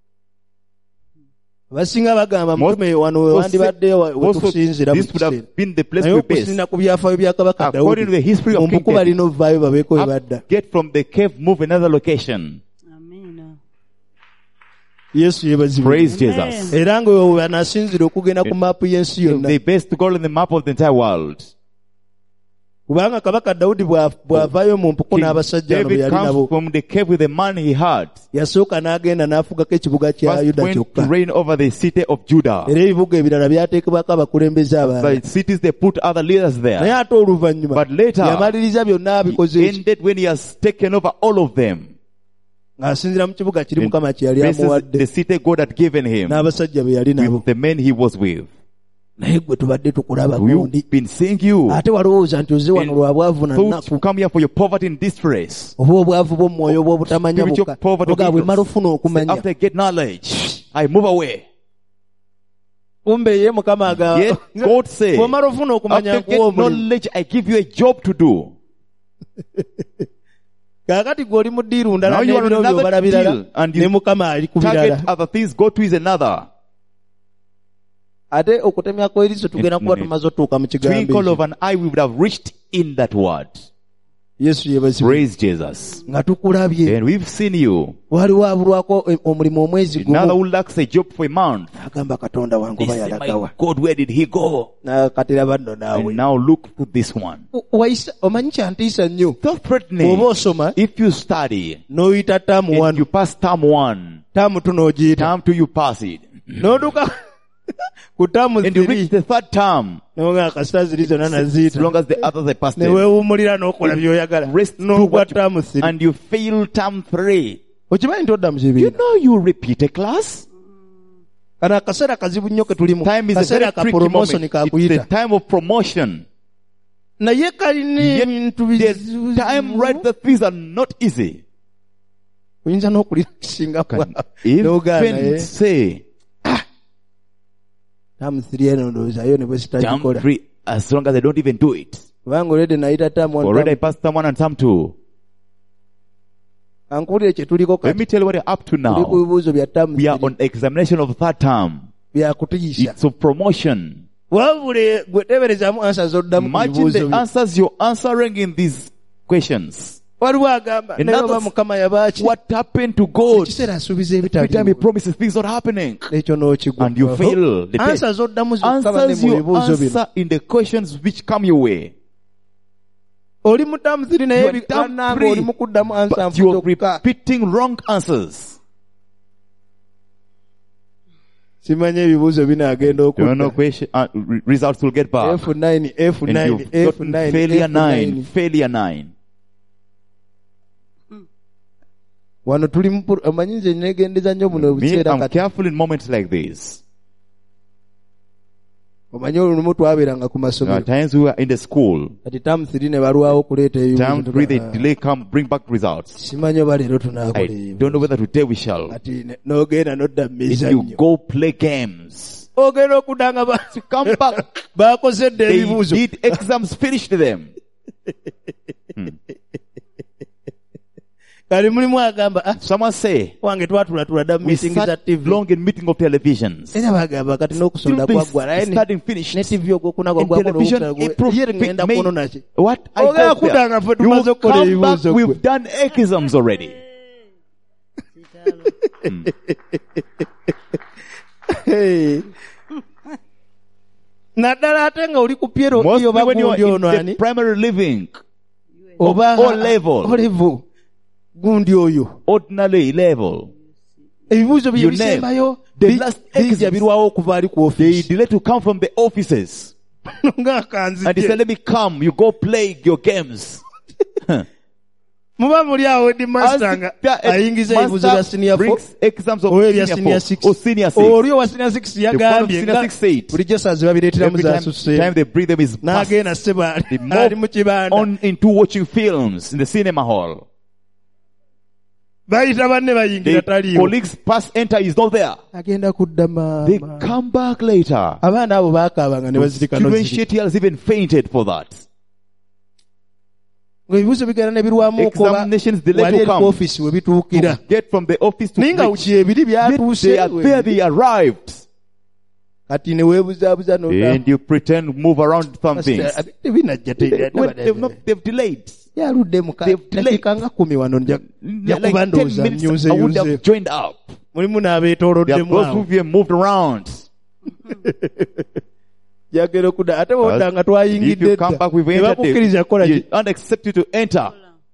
Abasinga bagamba Most- mutume wano most- wandibadde wa- we also, tukusinzira mu this would have kiseera. been the place Naye we based. okusinziira ku byafaayo bya Kabaka According to the Dawudi, history mu of King mpuku David, balina ovaayo babeeko we have badda. to get from the cave, move another location. Amiina. Yesu yeebazibwe. Praise Amen. Jesus. Era nga wewe banaasinzira okugenda ku maapu y'ensi yonna. They based to go on the map of the entire world. Kubanga Kabaka Dawudi bwa- bw'avaayo mu mpuku King n'abasajja bano be David yali comes nabo, from the cave with the man he had. yasooka n'agenda n'afugako ekibuga kya First Yuda went to kyokka. reign over the city of Judah. Era ebibuga ebirala byateekebwako abakulembeze abalala. The cities, they put other leaders Naye there. ate oluvannyuma But later, yamaliriza byonna abikoze He eki ended when he has taken over all of them. ng'asinziira mu kibuga kiri Mukama kye yali This is amuwadde the city God had given him n'abasajja be yali nabo. with the men he was with. Naye gwe tubadde tukulaba gundi. We've been seeing you. Ate walowooza nti ozze wano And lwa bwavu na Thought nnaku to come here for your poverty and distress. oba obwavu bw'omwoyo bw'obutamanya Spiritual bukka. poverty of Oga bwe mala ignorance. ofuna okumanya. After I get knowledge, I move away. Kumbe ye Mukama agamba. Yet God said, Bw'omala ofuna okumanya after I nkuwa get omulimu. knowledge, I give you a job to do. Kaakati gwe oli mu ddiiru ndala Now you are on n'ebiro another by'obala birala deal and ne you Mukama ali ku birala. target other things, go to is another. Ate okutemya kw'eriiso tugenda kuba Mm. tumaze otuuka mu kigambo Twinkle ekyo. of an eye, we would have reached in that word. Yesu yeebazibwe. Praise Jesus. Nga tukulabye. And we've seen you. Waliwo abulwako e- omulimu omwezi Another gumu. who lacks a job for a month. Agamba Katonda wange They oba say, yalagawa. my God, where did he go? Nakatera banno naawe. And now look to this one. O- wayisa- omanyi kyantiisa nnyo. Don't threaten me. Bw'oba osoma If you study, n'oyita taamu and wano you pass term one, taamu tu n'ogiyita term two you pass it. n'oduka ku taamu And you ziri reach the third term, noga kasita ziri zonna as naziyita long as the others are passed ne it. weewummulira n'okola by'oyagala Rest do n'ogwa what you- taamu siri and you fail term three. okimanyi nti odda mu You kibiina know you repeat a class. kano akaseera kazibu nnyo ke tulimu Time is a kaseera very ka tricky promotion moment. It's kakuyita the time of promotion. naye kalina Yet ebintu the time right, the things are not easy. oyinza n'okulira kisinga Can n'ogaana even naye say, tamusiri eno ndowoozayo ne bwe term sitagikola three, as long as they don't even do it. kubanga olwedde nayita tamu Already I passed term one and term two. ankuwulire kye tuliko Let kati me tell you what we're up to tuli ku now. bibuuzo bya We are tamusiri on examination of third term. byakutuyisa It's of promotion. wabule gwe teeberezaamu ansa z'oddamu ku Imagine bibuuzo the byo answers you're answering in these questions. waliwo agamba In naye others, oba mukama yabaaki What happened to God? ekiseera asuubiza Every time He ebitaliiwo promises things not happening. ekyo n'okigwa And you fail the ansa test. z'oddamu zokka bane Answers mu you bibuuzo bino answer in the questions which come your way. oli mu tamusiri naye You are term bannanga three, oli mu kuddamu ansa But you're nfu zokka repeating wrong answers. simanyi ebibuuzo binaagenda You know, okudda question, uh, re- results will get back. F nine F And nine you've F gotten nine failure F nine, nine failure nine. wano tuli mu pro- omanyi nze neegendeza nnyo buno Me, obuseera I'm kati careful in moments like this. omanyi olumu twabeeranga ku There are masomero times we were in the school. kati tamusiri ne balwawo okuleeta Term three, they ebibuuzo delay come, bring back results. simanyi oba leero I tunaakola don't know whether today we shall. kati ne- n'ogenda n'odda mu If you mizannyo go play games, ogenda okudda nga ba- come back. baakozedde They ebibuuzo did exams, finished them. kali mulimu agamba "Ah, Someone say, wange twatulatula dda mu we meeting za sat T V long in meeting of televisions. era bagamba kati n'okusonda Still kwaggwa naye this ne- studying finished. ne T V ogwokuna In television, improved. ye ngenda May- kuno naki What? I Ogenda got there. kudanga ffe You tumaze will okukola come back, ebibuuzo gwe. we've done exams already. Hey. naddala ate nga oli ku pyero Mostly oba when you gundi are ono in ani the primary living, oba O level. O level. gundi oyo ordinary level, ebibuuzo bye You bisembayo The bi- last bijja exams. birwawo okuva ali ku they office delay to come from the offices. ng'akanzije And they say, let me come, you go play your games. muba muli awo edi As master nga the- ayingiza ebibuuzo bya master senior four brings exams of oba ebya senior senior four six or senior six. oli owa senior six The one of yagambye senior nga six said, bulijjo saazi babireeteramu every time, zaasusse time they bring them is passed. n'agenda seba They ali mu move kibanda on into watching films in the cinema hall. bayita banne bayingira The taliiwo colleagues pass, enter, he's not there. agenda kudda They maama come back later. abaana abo baakaabanga ne bazirika Children nozirika Shetials even fainted for that. ng'ebibuuzo bigenda ne birwamu oba Examinations delay wali to eri ku come. office we bituukira To get from the office to naye nga preach. kyebiri Yet byatuuse they are there, they arrived. kati ne weebuzaabuza And you pretend move around some things. binajja They- when they've, not, they've delayed. yaludde muka They've delayed. dakiika nga kumi wano nja nja Like kuba ten ndowooza minutes, myunze I would yunze have joined up. mulimu There are n'abeetooloddemu those awo who have moved around. jagera okudda ate bwodda nga If twayingidde you come dda back, we've ne entered. bakukkiriza kukola They ki don't accept you to enter.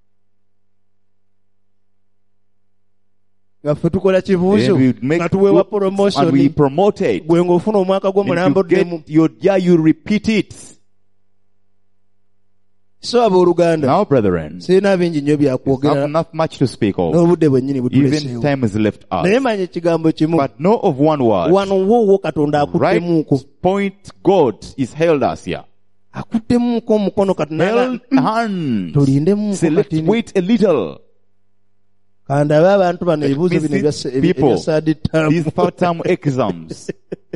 nga ffe tukola kibuuzo Then we make nga tuweewa and we promotion promote it. gwe ng'ofuna omwaka And gw'omulambo you ddemu get your, yeah, you repeat it. so abooluganda Now, brethren, sirina bingi nnyo I byakwogera have not much to speak of. n'obudde bwennyini Even butuleseewo time is left naye out. manya ekigambo kimu But know of one word. wano wowo katonda akuttemuuko Right point God is held us here. akuttemuuko omukono katonda Held hand. tulindemuuko Say, let's katini wait a little. kandabe abantu bano ebibuuzo bino Visit ebya- people. ebya saaditamu These part-time exams.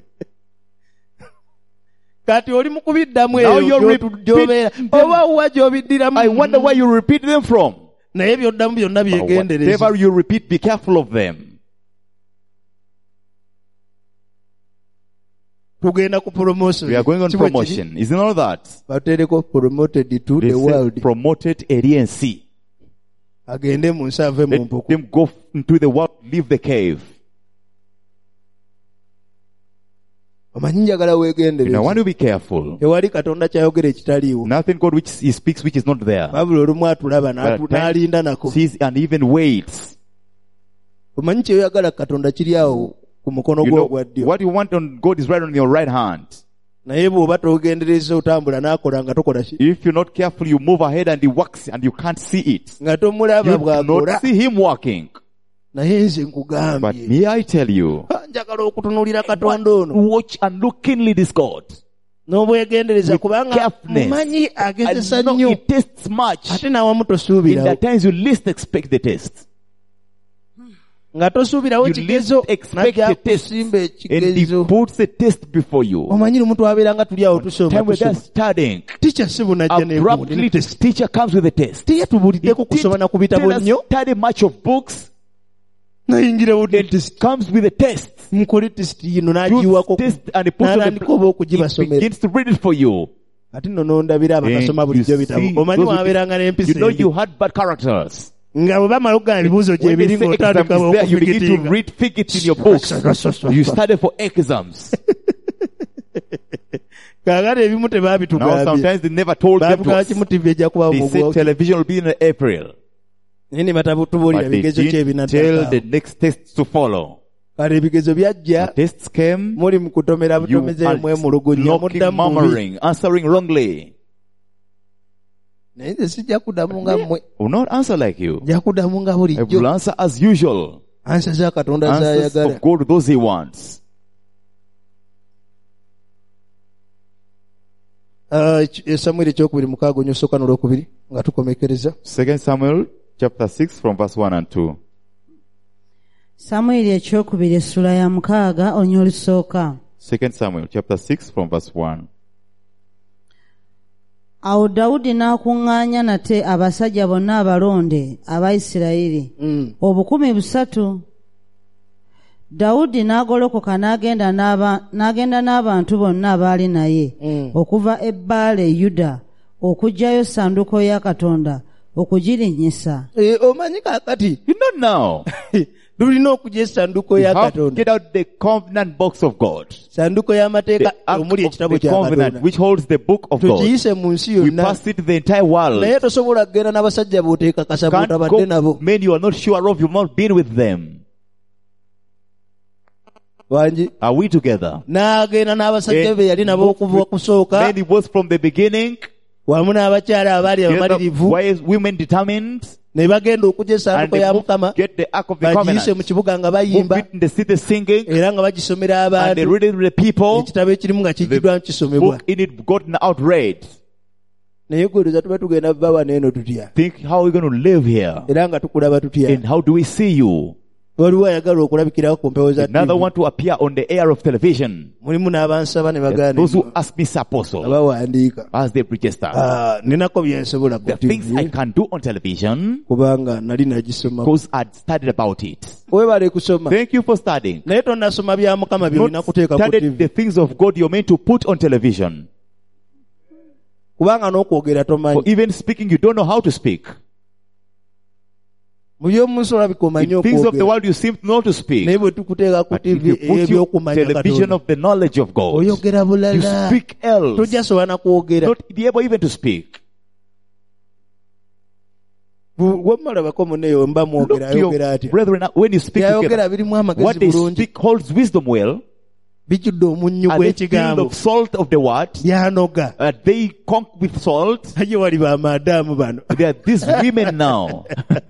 kati oli mu kubiddamu Now eyo you're gy'otu- repeating gy'obeera them. oba wa gy'obiddiramu I wonder where you repeat them from. naye byoddamu byonna But byegendereza whatever you repeat, be careful of them. tugenda ku promotion We are going on Si bwe kiri? promotion. Is it not that? batereko promoted to They the say world promoted A D N C. agende mu nsi ave mu Let mpuku them go into the world, leave the cave. omanyi njagala You know, I weegendereza want to be careful. tewali katonda kyayogera ekitaliiwo Nothing God which He speaks which is not there. wabula olumu atulaba n'atu- But at times n'alinda nako sees and even waits. omanyi kyeyoyagala katonda kiri awo ku mukono You gwe know, ogwa ddyo what you want on God is right on your right hand. naye bw'oba togendereza otambula n'akola nga tokola ki If you're not careful, you move ahead and He works and you can't see it. nga tomulaba You do bw'akola not see Him working. naye nze But nkugambye me, I tell you, njagala okutunuulira katonda ono watch and look keenly this God. n'obwegendereza with kubanga carefulness. mumanyi agezesa And no, nnyo it tastes much. ate n'awamu In the tosuubirawo times you least expect the taste. nga tosuubirawo You kigezo least expect najja the taste. kusimba And he ekigezo puts the taste before you. omanyi lumu twabeera nga tuli awo tusoma Time when they're tusoma studying, tica si bunajja abruptly the teacher comes with a test. teyatubuliddeko He kusoma na ku didn't bitabo tell us nnyo study much of books. nayingirawo It comes with a test. mukole tesiti yino Do n'agiwako test and he puts on n'atandika oba the, he okugibasomera begins to read it for you. ate nno n'ondabira abakasoma And bulijjo you bitabo see omanyi those with- wabeeranga You n'empisa know embi you had bad characters. nga bwe bamala okugana ebibuuzo gye When they biri say exam ng'otandika is there, you begin to okufikitinga read figures in your books. You study for exams. kaakati ebimu Now tebaabitugambye sometimes they never told them to baatugamba us. kimu tivi ejja kubawo They mu said gwa television will be in April. naye ne batatubuulira But they bigezo ki didn't tell ebinaddako the next tests to follow. kale ebigezo byajja The tests came, muli mu kutomera you butomeze are mwemulugunya knocking, muddamu bubi murmuring, answering wrongly. naye nze sijja kuddamu nga mmwe Will not answer like you. nja kuddamu nga I will bulijjo answer as usual. ansa za katonda Answers zayagala of God, those he wants. esamwiri ekyokubiri mukaaga nnyo sooka n'olwokubiri nga tukomekereza Second Samuel chapter six from verse one and two. samwiri ekyokubiri essula ya mukaaga olunya olusooka. Second Samuel chapter six from verse one. Awo Dawudi n'akuŋŋaanya nate abasajja bonna abalonde aba Isirayiri obukumi busatu. Dawudi n'agolokoka n'agenda n'aba n'agenda n'abantu bonna abaali naye okuva e Baale Yuda okuggyayo sanduuko ya Katonda okugirinnyisa. Eh, omanyi kaakati You know now. tulina okugya essanduuko You ya have to katonda get out the covenant box of God. sanduuko y'amateeka The ark omuli of ekitabo the kya covenant katonda which holds the book of God. tukiyise mu nsi We yonna pass it to the entire world. naye tosobola kugenda n'abasajja b'oteekakasa Can't b'otabadde go nabo men you are not sure of, you've not been with them. wangi Are we together? n'agenda n'abasajja Eh, be yali nabo okuva kusooka Men it was from the beginning. wamu n'abakyala abaali The other abamalirivu wise women determined. ne bagenda okugya And essanduuko they ya moved, mukama get the ark of the bagiyise mu covenant. kibuga nga Move bayimba it in the city singing. era nga bagisomera And they abantu read it to the people. ekitabo ekirimu nga kijjiddwamu kisomebwa Book in it gotten outraged. naye gweriza tuba tugenda baba neeno tutya Think how are we going to live here? era nga tukulaba tutya And how do we see you? waliwo ayagala okulabikirako ku mpewo za Another T V. one to appear on the air of television. mulimu n'abansaba ne There are bagana those who ask me, Sir Apostle, abawandiika as they register, Ah, ninako byensobola ku the things I T V can do on television, kubanga nali nagisoma because I'd studied about it. webale kusoma Thank you for studying. naye tonnasoma bya mukama byolina Not kuteeka ku studied T V the things of God you're meant to put on television. kubanga n'okwogera For tomanyi even speaking, you don't know how to speak. mu by'omunsi olabika omanyi In things of the okwogera world, you seem to know to speak. naye bwe tukuteeka ku But T if V you put you ey'ebyokumanya television katonda of the knowledge of God, you oyogera bulala speak else. tojja sobola na kwogera Not be able even to speak. wammalabako muneyo mba Look mwogera to ayogera your atya brethren when you speak byayogera together. birimu What amagezi they bulungi speak holds wisdom well. bijjudde omunnyu Are they filled gw'ekigambo of salt of the word? byanoga Are they conked with salt? aye wali bamaadaamu bano They are these women now.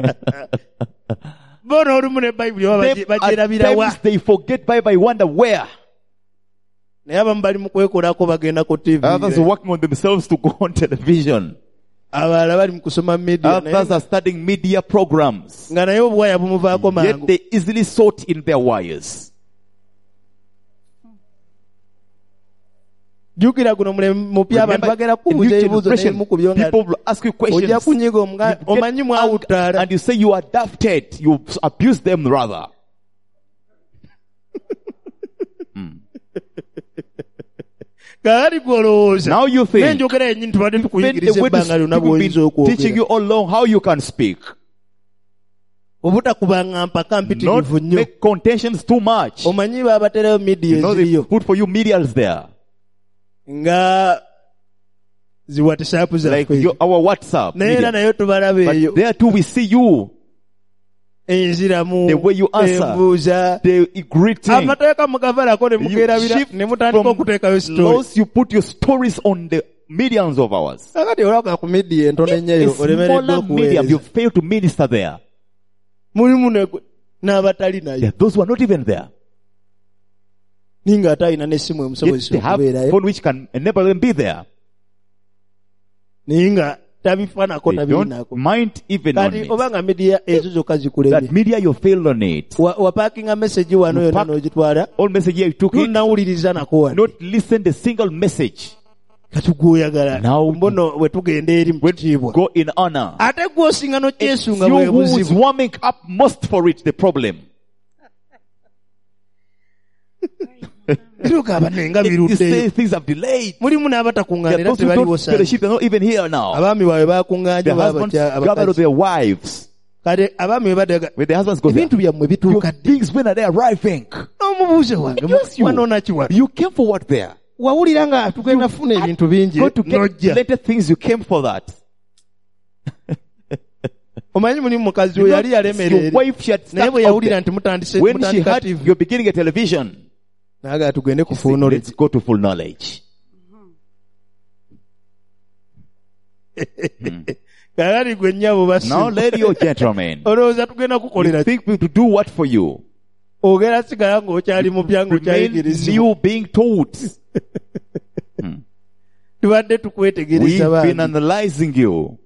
bona olumu ne bayibuli oba They, at bagyerabira wa times they forget Bible. I wonder where. naye abamu bali mu kwekolako bagenda ku T V Others are working on themselves to go on television. abalala bali mu kusoma media naye- Others are studying media programs. nga naye obuwaya bumuvaako Yet mangu they easily sort in their wires. jjukira guno mulemu mupya abantu Remember, bagera in kubuuza new ebibuuzo naye generation, mu ku byo nga people will ask you ojja questions. kunyiga omuga You get omanyi angry mwawutaala and you say you are dafted. You abuse them rather. gaali gwolowooza Now you think, nenjogera yennyini tubadde then tukuyigiriza the way to ebbanga lyonna speak, we've bw'oyinza been teaching you okwogera all along how you can speak. obutakubanga mpaka Not mpitirivu nnyo make contentions too much. omanyi baabaterayo media You know they eziriyo put for you medials there. nga zi whatsapp Like zaffe your, our WhatsApp. naye era media. nayo tubalaba eyo But there too we see you. enziramu The way you answer. embuuza The greeting. amateeka mugavalako ne You mugerabira shift ne mutandika from okuteekayo story laws, you put your stories on the mediums of ours. kakati olaba ku media entono A ennyo olemereddwa smaller medium, you okuweereza fail to minister there. mulimu ne- n'abatali nayo There are those who are not even there. ninga ate alina n'essimu Yet emusobozesa they have okubeerayo phone which can enable them be there. naye nga tabifaanako They don't nabirinaako mind even on kati it. obanga media ezo zokka That zikulebye media you failed on it. Wa- wapakinga message wano You yonna pack- n'ogitwala All message here you took it. tonawuliriza nako wadde Not listen the single message. kati gwoyagala Now- mbono bwe tugenda eri mu kitiibwa Go in honor. ate gwosinga n'okyesunga You bwe who is buzibu warming up most for it, the problem. biruka abanenga It, it biruddeyo says things have delayed. mulimu There n'abatakuŋŋaana are era those who tebaliwo don't saawa fellowship, they're not even here now. abaami baabwe bakuŋŋaanye Their husbands babatya gathered with abakazi their wives. kale abaami bwe baddaga When their husbands go there, ebintu byammwe your bituuka ddi things, when are they arriving? n'omubuuze wange Yes, you. wanoona kiwala You came for what there? wawulira nga tugenda funa ebintu bingi Go to get n'ojja later things, you came for that. omanyi mulimu mukazi You we know, yali yalemerera your wife, she had naye stuck bwe out yawulira there. nti mutandise When she mutandika had, T V you're beginning a television. naga tugende ku Say, full knowledge let's go to full knowledge. kakati gwe nnyabo Now, basi lady or gentlemen, olowooza tugenda you kukolera think we to do what for you? ogera sigala ng'okyali mupya Remain ng'okyayigirizibwa new being taught. tubadde tukwetegereza We've been bangi analyzing you.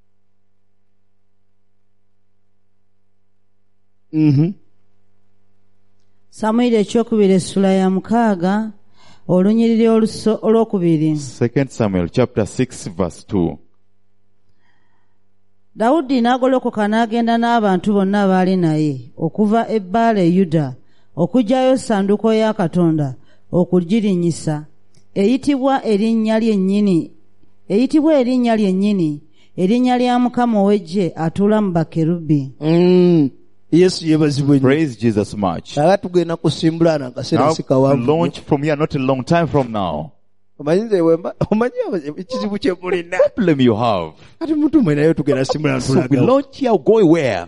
Mhm. samwiri ekyokubiri essula ya mukaaga olunyiriri oluso- olwokubiri. Second Samuel chapter six verse two. dawudi n'agolokoka n'agenda n'abantu bonna abaali naye okuva e Baala e Yuda okuggyayo essanduuko ya Katonda okugirinyisa eyitibwa erinnya lyennyini eyitibwa erinnya lyennyini erinnya lya Mukama ow'eggye atuula mu bakerubi. Mm. yesu yeebazibwe nnyo Praise Jesus much. aba tugenda kusimbulana akaseera Now, si kawanvu launch from here, not a long time from now. omanyi nze wemba omanyi ekizibu kye mulina Problem you have. kati muntu mwe naye tugenda simbulana So we tulaga launch here, go where?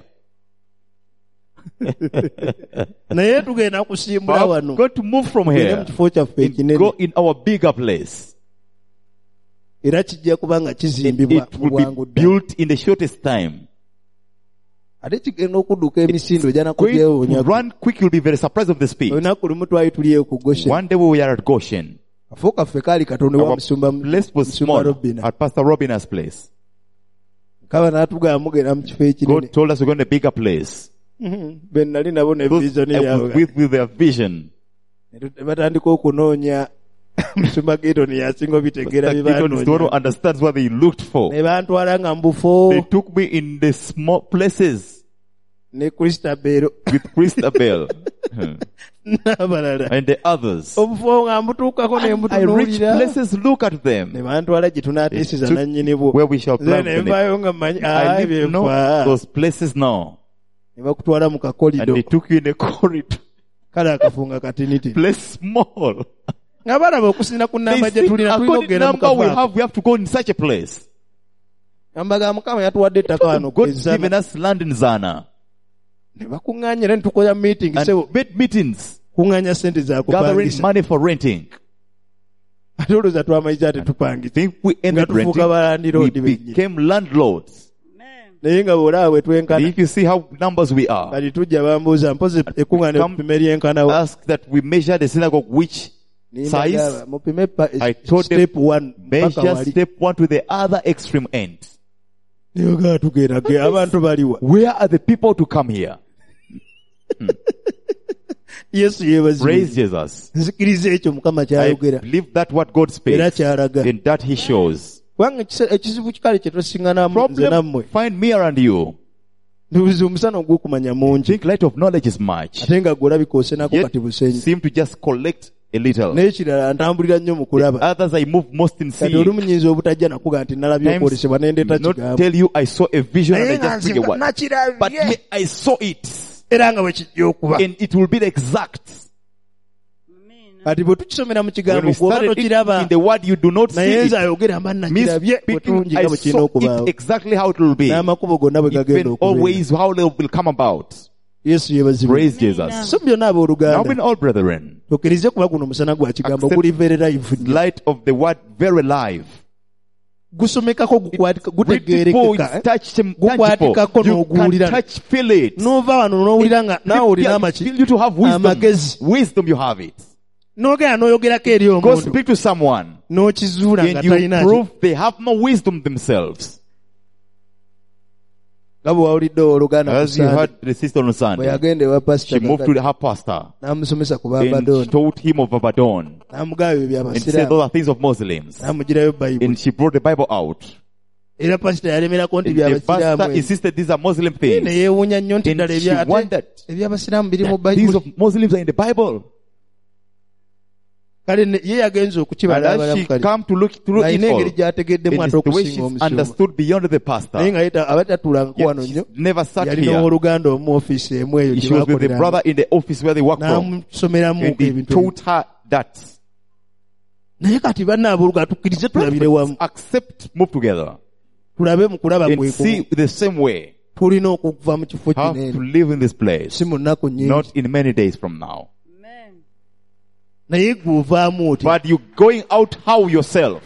naye tugenda kusimbula I'm wano going to move from tugende mu here. kifo kyaffe And ekinene go in our bigger place. era kijja kuba nga kizimbibwa It mu will bwangu be ddala built in the shortest time. ate kigenda okudduka emisindo ojja Going to nakugyewunya run quick, you'll be very surprised of the speed. olunaku lumu twali tuliyo ku Goshen One day we were at Goshen. kafo kaffe kaali katono wa Our musumba place was musumba small Robina at Pastor Robina's place. kaba n'atugamba mugenda mu kifo God ekinene told us we're going to a bigger place. Mhm. be nali nabo ne Those vision I was yaabwe with, with their vision. ne batandika okunoonya musumba Gideon yasinga obitegeera That bye Gideon is the one who banoonya understands what they looked for. ne bantwala nga mu bufo They took me in the small places ne Christabel with Christabel n'abalala and the others. obufo nga mbutuukako ne I reached mbutunuulira places, look at ne them. bantwala gye tunaatiisiza Took nannyini bwo where we shall Nze plant ne them. nvaayo nga mmanyi I ebyo didn't know nfa those places now. ne bakutwala mu And kakolido they took you in a corridor. kale akafunga katiniti Place small. nga balaba okusinira ku They namba gye see tulina tulina according to okugenda mu number we kafaako have, we have to go in such a place. gamba ga mukama yatuwadde ettaka wano God has given kwezana us land in Zana. ne bakuŋŋaanya era ne tukola meeting And sebo bed meetings, kuŋŋaanya sente za gathering kupangisa money for renting. ate olowooza twamanyiza tepupangisa Think we ended Nga tufuuka renting, balandiroodi we bennyini. became landlords. naye nga bw'olaba bwe twenkana If you see how numbers we are, kati tujja bambuuza mpozi ekkuŋŋaana Come- epime lyenkanawo ask that we measure the synagogue which Ne size, mbagamba, mupime pa- I told them, step one mpaka measure wali step one to the other extreme end. naye gaa tugerage abantu baliwa Where are the people to come here? yesu yeebazibwe Praise Jesus. nzikiriza ekyo mukama I kyayogera believe that what God era speaks, kyalaga and that He shows. kubanga ekise- ekizibu kikale kye tosinganamu nze Problem, nammwe find me around you. ndubuzi omusana ogw'okumanya mungi Think light of knowledge is much. ate nga gwe olabika osenako Yet kati busenyi seem to just collect a little. n'ekirala ntambulira nnyo mu kulaba Others I move most in kati seeing. olumu nyinza obutajja nakuga nti nalabye Times okwolesebwa nendeeta not kigambo tell you I saw a vision and naye I nga just bring a nze word. But nakirabye me, I saw it. era nga bwe kijja okuba And it will be the exact. kati bwe tukisomera mu When kigambo we gwoba started it tokiraba in the word, you do not see naye nze it. ayogera mba Me nakirabye speaking, bwetungi I nga bwe kirina saw okubaawo it exactly how it will be. n'amakubo gonna bwe gagenda Even okubeera always how they will come about. yesu yeebazibwe Praise Jesus. so byonna Now abooluganda in all brethren, tokkirize kuba guno musana gwa kigambo Accept- guli very live nnyo. light of the word very live. gusomekako gukwatika Read the book, gutegeerekeka it's touch them, Gukwatikako tangible. You can n'oguwulira. touch, feel it. n'ova wano n'owulira nga nawe olina Yeah, amaki feel you to have wisdom. amagezi Wisdom you have it. n'ogera n'oyogerako eri Go omuntu speak to someone n'okizuula nga and you talina prove they have no wisdom themselves. nga bwe wawulidde oluganda As you heard the sister on bwe Sunday, yagenda ewa pasita she moved to her pastor n'amusomesa ku and babadoni told him of Abaddon n'amugaba ebyo and said byabasiraamu those are things of Muslims. n'amugirayo bayibuli And she brought the Bible out. era pasita yalemerako nti And the byabasiraamu pastor ebyo. insisted these are Muslim ne things. yeewuunya nnyo nti And ddala she ebya- ate wondered ebyabasiraamu biri mu that things bayibuli of Muslims are in the Bible. kale ne- ye yagenza And okukibala as abalamu she kale come to look through it ng'alina all, engeri gy'ategeddemu it ate is the way okusinga she's omusumba understood beyond the naye pastor. nga yeta- aba tatulangako Yet wano she nnyo never sat yalina here. owooluganda omu ofiisi emu eyo gye She was with the bakoleramu. brother in the office where they work from. n'amusomeramu And he ebintu taught her that. naye kati bannaabuluga tukkirize tulabire wamu Accept, move together. tulabe mu kulaba And kwe see kumu the same way. tulina okuva mu kifo How kino to eno live in this place. si mu nnaku nnyingi Not in many days from now. naye gwe ovaamu oti But you going out how yourself.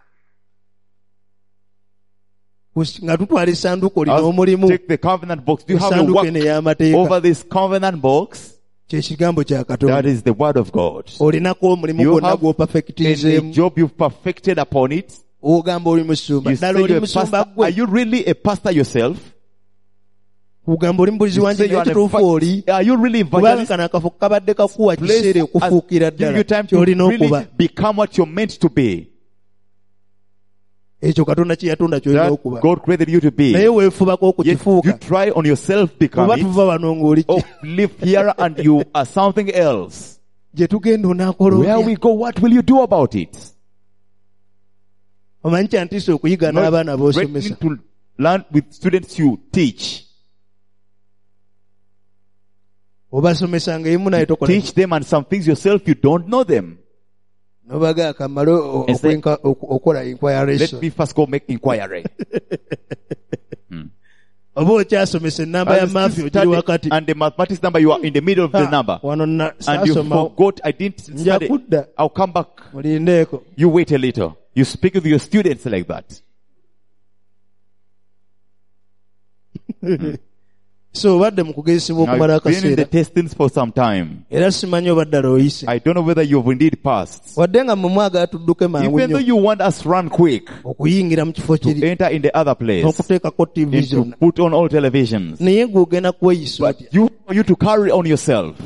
nga tutwala essanduuko lino As omulimu take the covenant box. Do you have a essanduuko work eno ey'amateeka over this covenant box? kyekigambo kya That katonda is the word of God. olinako omulimu You gwonna have in the gw'opafekitizeemu job you've perfected upon it. ogamba oli musumba You ddala say oli you're a musumba pastor. Are gwe you really a pastor yourself? kugamba oli mubulizi You wange say you naye are, kituufu an oli evangelist. Are you really kubanga evangelist? kano akafo kabadde kakuwa Place kiseera okufuukira and give ddala you time to ky'olina okuba really become what you're meant to be. ekyo katonda kye yatonda ky'olina That okuba God created you to naye be. weefubako Yet okukifuuka you try on yourself become oba it. tuva wano ng'oli Or live here and you are something else. gye tugenda onaakola Where we otya go, what will you do about it? omanyi kyantiisa okuyiga Not n'abaana threatening b'osomesa to learn with students you teach. obasomesa nga emu naye tokola Teach them and some things yourself you don't know them. nobaga akamale o- And say- okwenka- ok- okola Let inquiration me first go make inquiry. oba okyasomesa ennamba ya As you maafi ogiri study, wakati and the mathematics number, you are in the middle of the Ah, number. wano na- And you saasoma forgot, I didn't nja study. kudda I'll come back. mulindeeko You wait a little. You speak with your students like that. so obadde mu kugezesebwa okumala I've been in the akaseera testings for some time. era simanyi oba ddala oyise I don't know whether you've indeed passed. wadde nga mwe mwagala tudduke mangu Even though nnyo you want us to run quick okuyingira mu kifo to kiri enter in the other place n'okuteekako tivi and to zonna put on all televisions, naye gw'ogenda kweyisa but otya you for you to carry on yourself.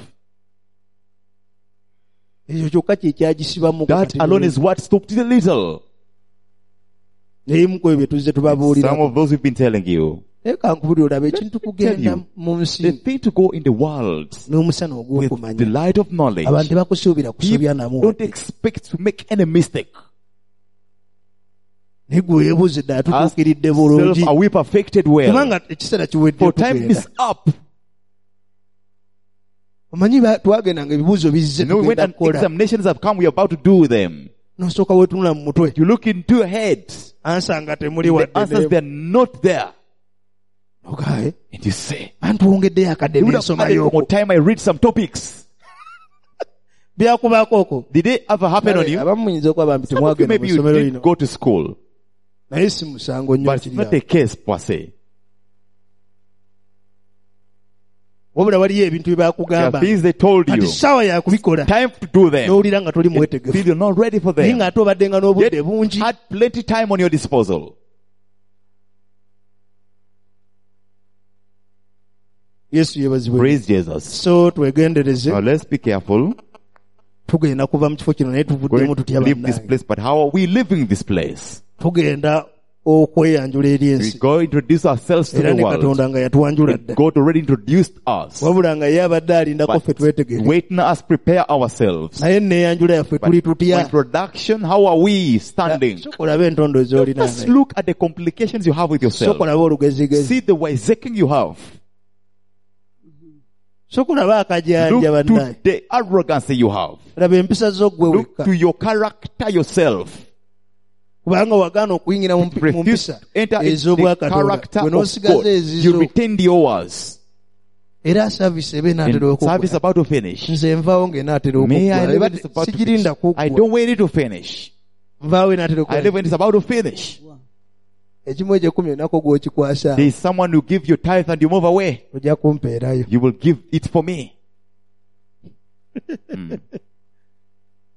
ekyo kyokka kye kyagisibamu That alone is what stopped it a little. neyimu ku ebyo tuzze tubabuulira Some of those we've been telling you. naye kankubulira olaba ekintu kugenda you. mu The nsi thing to go in the world n'omusana with the ogw'okumanya light of knowledge. abantu tebakusuubira kusobya People namu don't expect to make any mistake. naye gwe weebuuze ddala Ask tutuukiridde bulungi yourself, are we perfected well? kubanga ekiseera kiwedde For time tugenda is up. omanyi ba- twagendanga ebibuuzo bizze You know, when tugenda an kukola examinations have come, we're about to do them. n'osooka weetunula mu mutwe You look into your head. ansa nga temuli The wadde answers, n'emu. they're not there. Ogaye, And you say, anti wongeddeyo akadde you would have added n'ensomayo more time I read some topics. byakubaako okwo Did it ever happen on you? abamu muyinza okuba bambi Some of you temwagenda mu maybe you ssomero did lino go to school, naye si musango nnyo but it's kiri not awo. the case per se. wabula waliyo ebintu bye There bakugamba are things they told kati you. ssaawa yakubikola Time to do them. n'owulira nga toli Feel mwetegefu you're not ready for naye them. nga ate obadde nga n'obudde Yet bungi had plenty time on your disposal. yesu yeebazibwe Praise Jesus. so twegendereze Now let's be careful. tugenda kuva mu kifo kino naye We're tuvuddemu going tutya to leave this bannange place, but how are we living this place? tugenda okweyanjula eri We ensi go introduce ourselves to era the ne world. katonda nga yatuwanjula dda God already introduced us. wabula nga ye abadde alindako ffe But twetegere waiting us prepare ourselves. naye neyanjula yaffe But tuli for tutya introduction, how are we standing? sokolabe entondo Let's z'olinanga look at the complications you have with yourself. sokolabe olugezigezi See the wiseacking you have. sokulaba akajanja Look bannaye to the arrogance you have. laba empisa z'oggwe Look wekka to your character yourself. kubanga wagaana okuyingira mu mpi- mu Refuse mpisa to enter into the ez'obwakatonda character bwe of n'osigaza God. You ezizo retained yours. era service ebe naatera And service okuggwa about to finish. nze nvaawo ng'enaatera May I okuggwa live when Eba- it's about to sigirinda finish. I kuggwa don't wait it to finish. nvaawo enaatera I live okuggwa when it's about to finish. ekimu ekyekumi onako gw'okikwasa There is someone who give you tithe and you move away. ojja kumpeerayo You will give it for me. Mm.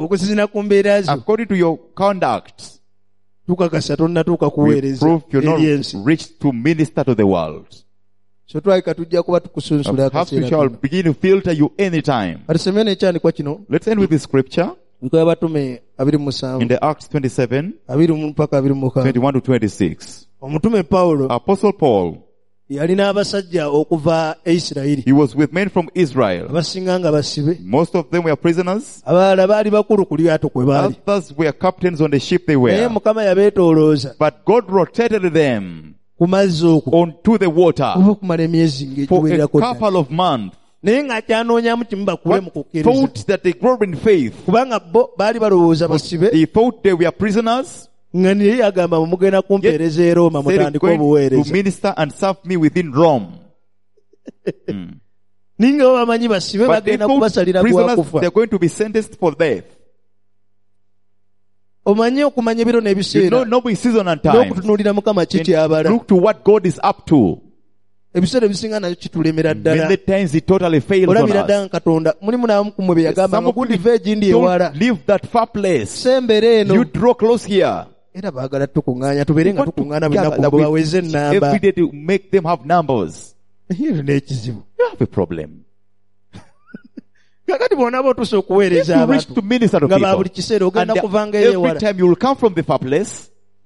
okusinziira ku mbeera zo according to your conduct, tukakasa tonnatuuka we kuweereza prove you're eri not ensi. reached to minister to the world. So twalika tujja kuba tukusunsula Perhaps we akaseera shall kano. begin to filter you anytime. Batusomere n'ekyandikwa kino Let's end with the scripture Bikola Batume abiri mu musanvu in the Acts twenty-seven, abiri mu mpaka abiri mu mukaaga. twenty-one to twenty-six. Omutume Pawulo Apostle Paul, yalina abasajja okuva e Isirayiri he was with men from Israel. abasinga nga basibe, Most of them were prisoners. abalala baali bakulu ku lyato kwe baali, Others were captains on the ship they naye were. Mukama yabeetoolooza But God rotated them ku mazzi okwo onto the water okuva okumala emyezi for a ng'egiwererako ddala. couple of months. naye nga kyanoonyamu kimu bakule mu But kukkiriza, thought that they grew in faith. kubanga bo baali balowooza basibe, They thought they were prisoners. nga naye yagamba mumugenda kumpeereza e Roma Said, mutandike going to obuweereza. minister and serve me within Rome. Mm. ninga bo bamanyi basibe But they bagenda thought kubasalira prisoners, gwakufa. they're going to be sentenced for death. Omanyi okumanya ebiro You know, n'ebiseera no season and time. n'okutunuulira Mukama kityabala. Look to what God is up to. Ebiseera ebisinga nakyo kitulemera Many ddala. times He totally fails on olabira ddala us. nga Katonda mulimu n'abamu ku mmwe be yagamba Some nga of gundi you ve egindi ewala don't leave that far place. sembere eno. You draw close here. Era baagala tukuŋŋaanya tubeere nga Want tukuŋŋaana to gather binaku that bwe we- baweze ennamba. every day to make them have numbers. Ebyo n'ekizibu. You have a problem. kakati bw'onaaba otuuse If okuweereza you wish abantu to minister to nga ba people, buli kiseera and ogenda kuvanga eri every ewala. time you will come from the far place,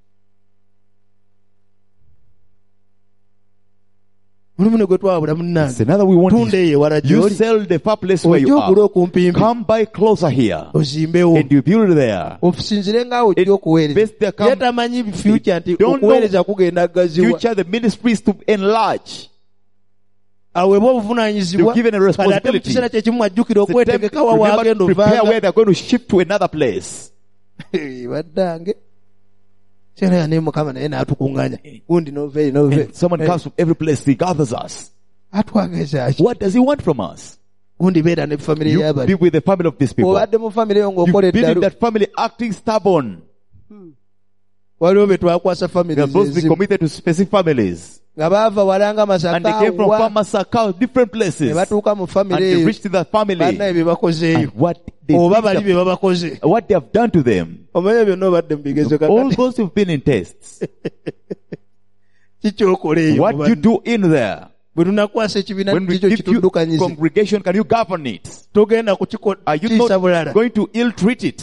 mulimu ne gwe twawabula it's munnange another we want tunda eyo ewala you gy'oli sell the far place where ojja you ogule are. okumpimpi Come by closer here ozimbewo and you build there. ofusinzire ngaawe ojja okuweereza. Best there come ye tamanyi future nti Don't okuweereza kugenda gazibwa future, the ministry is to enlarge. aweebwa obuvunaanyizibwa You're given a kale ate mu responsibility. kiseera kye kimu ajjukira It's a time okwetegeka to wa remember waagenda to prepare ovanga where they're going to ship to another place. baddange kyera naye Mukama naye n'atukuŋŋaanya gundi nova eri nova And someone comes from every place, he gathers us. atwageza ki What does he want from us? gundi beera ne famire You be y'abali with the family of these people. obadde mu famire yo You've ng'okola been in eddalu that family acting stubborn. waliwo be twakwasa famire They are supposed to be ezimu committed to specific families. nga baava walanga And they came from masaka Farmer Sakao, different ne places. batuuka mu And famire they eyo reached that family. bannaye bye bakozeeyo And what they, oba did bali them- bye babakoze what they have done to them. omanye byonna obadde mu bigezo All kakati those who've been in tests. kikyokola eyo What mu you bantu. do in there. bwe tunakwasa ekibiina When we kikyo give you kituddukanyize congregation, can you govern it? togenda Are you kukiisa bulala not going to ill treat it?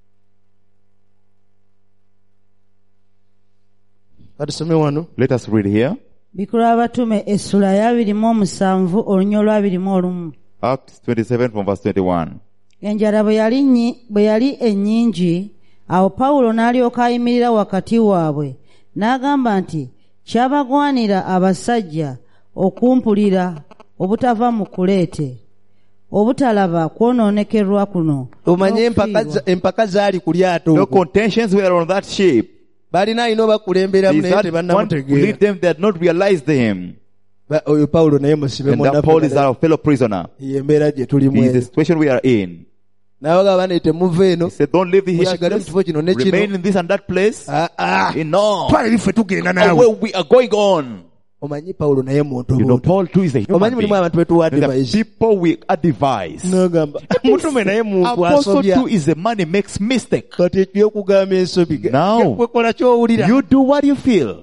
batusome wano Let us read here. bikula abatume essula ya abiri mu omusanvu olunya olwabiri mu olumu. Acts twenty-seven from verse twenty-one. Enjala bwe yali nyi- bwe yali ennyingi, awo Pawulo n'alyoka ayimirira wakati waabwe n'agamba nti, kyabagwanira abasajja okumpulira obutava mu Kuleete, obutalaba kwonoonekerwa kuno. omanye empaka n'okufiirwa. za- empaka zaali ku lyato No okwo contentions were on that ship. balina alina obakulemberamu They naye had one to lead tebannamutegeera. them, they had not realized him. Ba- oyo Pawulo naye musibe And that Paul is our fellow prisoner. ye embeera gye tulimu He is the eyo. situation we are in. n'abagamba bane temuva eno He said, don't leave here. musigale mu kifo kino ne Remain kino. in this and that place. Ah, ah. No. twala ebiffe tugenda Away naawe. we are going on. omanyi Pawulo naye muntu You know, buntu. Paul too is a human omanyi mulimu being. abantu betuwa The advice. people we advise. n'agamba mutume naye muntu Apostle asobya too is a man who makes mistake. kati ekyokugamba ensobi No. kwekola kyowulira You do what you feel.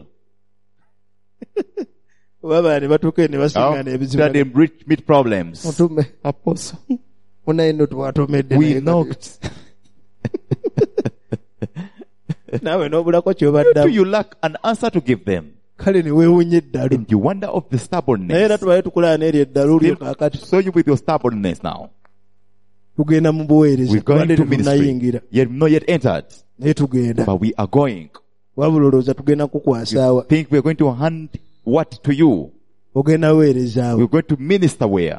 oba baani batuuke ne Oh, basingana that ebizibu they reach- meet problems. mutume Apostle. munaye no twatomedde We naye kati. knocked. naawe n'obulako You kyobaddamu you lack an answer to give them. kale ne weewunya eddalu And you wonder of the naye era stubbornness. tubaye tukulaba n'eri eddalu lyo Still, kaakati so you with your stubbornness now. tugenda mu buweereza We're going tubadde to ministry. tetunnayingira Yet not yet entered. naye tugenda But we are going. wabula olowooza tugenda kukwasaawa Think we're going to hand what to you? ogenda weerezaawo We're going to minister where?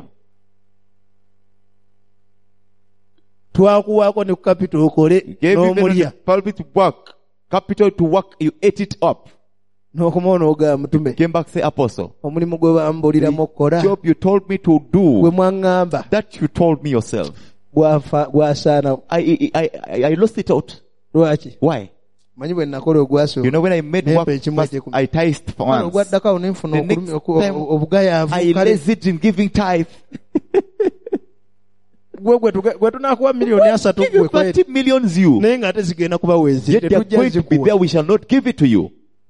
twakuwaako ne ku kapita okole Gave you n'omulya the pulpit to work. Capital to work. You ate it up. n'okomawo n'ogamba mutume Came back, say, Apostle. omulimu gwe bambuliramu okukola Job you told me to gwe do. mwaŋŋamba That you told me yourself. gwafa- gwasaana I, I, I, I I lost it out. lwaki Why? manyi bwe nakola ogwasooka You know, when I made Nempe work, ekimu first, ekyekumi. I tithed once. ogwaddako ne nfuna The okulumi- next oku- time, obugayaavu I kale lazied in giving tithe. gwe gwe tuge- gwe tunakuwa miliyoni asatu Give you gwe kweri. thirty millions you. naye ng'ate zigenda kuba weezi Yet they are tetujja going to be zikuwa. there. We shall not give it to you.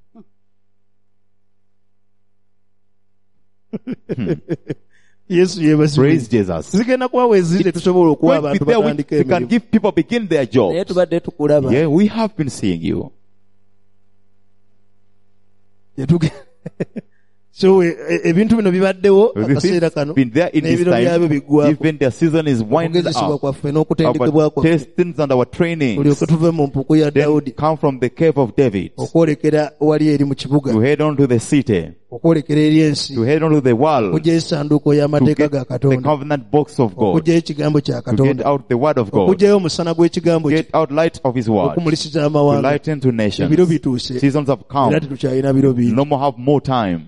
yesu yeebazibwe. Praise Jesus. zigenda kuba weezi tetusobola okuwa Going to be abantu there. We, batandika we can emirimu. give people begin their naye jobs. tubadde tukulaba. Yeah, we have been seeing you. Yetuge- so e- e- ebintu bino bibaddewo The akaseera things kano been there in this n'ebiro byabyo time. biggwaako. Even their season is winding okugezesebwa up. kwaffe n'okutendekebwa Our kwaffe testings and our trainings tulyoke tuve mu mpuku ya then dawudi come from the cave of David okwolekera wali eri mu kibuga to head on to the city, okwolekera eri ensi to head on to the world, okugyayo essanduuko to y'amateeka get ga the katonda covenant box of God, okugyayo ekigambo kya to get katonda out the word of God, okugyayo omusana gw'ekigambo kye get out light of his word, okumulisiza to amawanga lighten to ebiro nations. bituuse Seasons have era come. tetukyalina biro bingi. No more have more time.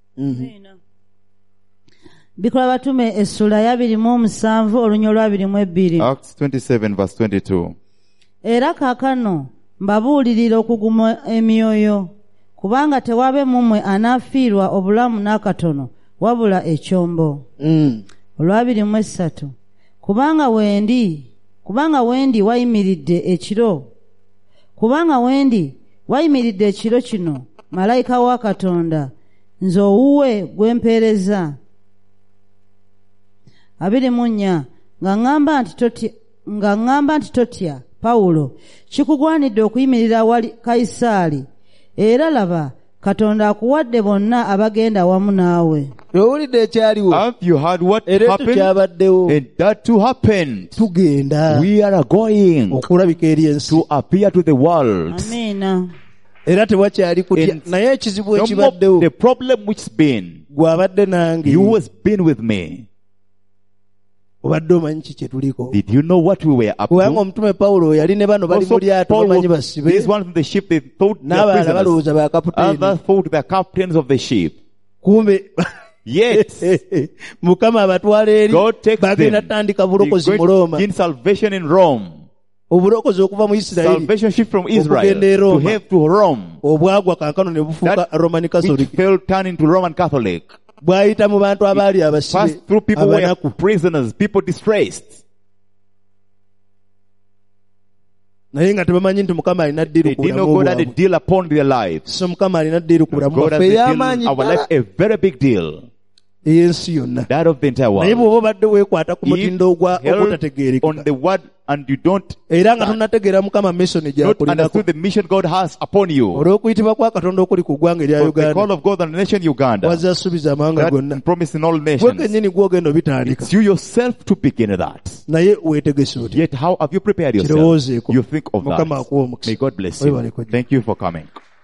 bikola batume essula y'abiri mu omusanvu olunya olw'abiri mu ebbiri. Acts twenty-seven verse twenty-two. Era kaakano mbabuulirira okuguma emyoyo, kubanga tewaabe mu mmwe anaafiirwa obulamu n'akatono wabula ekyombo. Mm. olwabiri mu essatu. kubanga wendi kubanga wendi wayimiridde ekiro kubanga wendi wayimiridde ekiro kino malayika wa Katonda nze owuwe gwempeereza. abiri mu nnya nga ŋŋamba nti totya nga ŋŋamba nti totya Pawulo, kikugwanidde okuyimirira wali Kayisaali, era laba Katonda akuwadde bonna abagenda wamu naawe. owulidde ekyaliwo Have you heard what era ekyo happened? kyabaddewo And that too happened. tugenda We are going okulabika eri ensi to appear to the world. Amiina. era tewakyali kutya And naye ekizibu No more, ekibaddewo the problem which's been, gw'abadde nange you has been with me. obadde omanyi ki kye tuliko Did you know what we were up kubanga to? omutume Pawulo yali ne bano bali Also, mu lyato Paul bamanyi was, basibe these ones in the ship, they thought they were n'abalala prisoners. balowooza bakaputeni Others thought they were captains of the ship. kumbe Yet, mukama abatwala eri God takes bagenda them. tandika He's bulokozi mu going Roma to gain salvation in Rome. obulokozi okuva mu Isirayiri Salvation ship from Israel okugenda e to Roma have to Rome. obwagwa kankano ne bufuuka That Roman which Catholic fell turn into Roman Catholic. bwayita mu bantu abaali abasibe Passed through people who were abanaku prisoners, people distressed. naye nga tebamanyi nti mukama alina ddiiru They ku didn't know bulamu God had a bwabwe deal upon their lives. so mukama alina ddiiru ku bulamu God has bwaffe a deal ey'amaanyi in our life, ddala a very big deal. ey'ensi yonna That of the entire naye world. bw'oba obadde weekwata ku mutindo ogwa- If held ogutategeerekeka on the word and you don't era nga tonategeera mukama misoni not gyakulinako understood the mission God has upon you, olw'okuyitibwa kwa katonda okuli ku ggwanga erya for the call uganda of God on the nation Uganda, wazza asuubiza amawanga gonna that promise in all gwe nations, kennyini gwogenda obitandika it's you yourself to begin that. naye weetegese otya Yet how have you prepared yourself? kirowoozeeko You think of mukama that. akuwa omukisa May God bless you. Weebale kujja. Thank you for coming.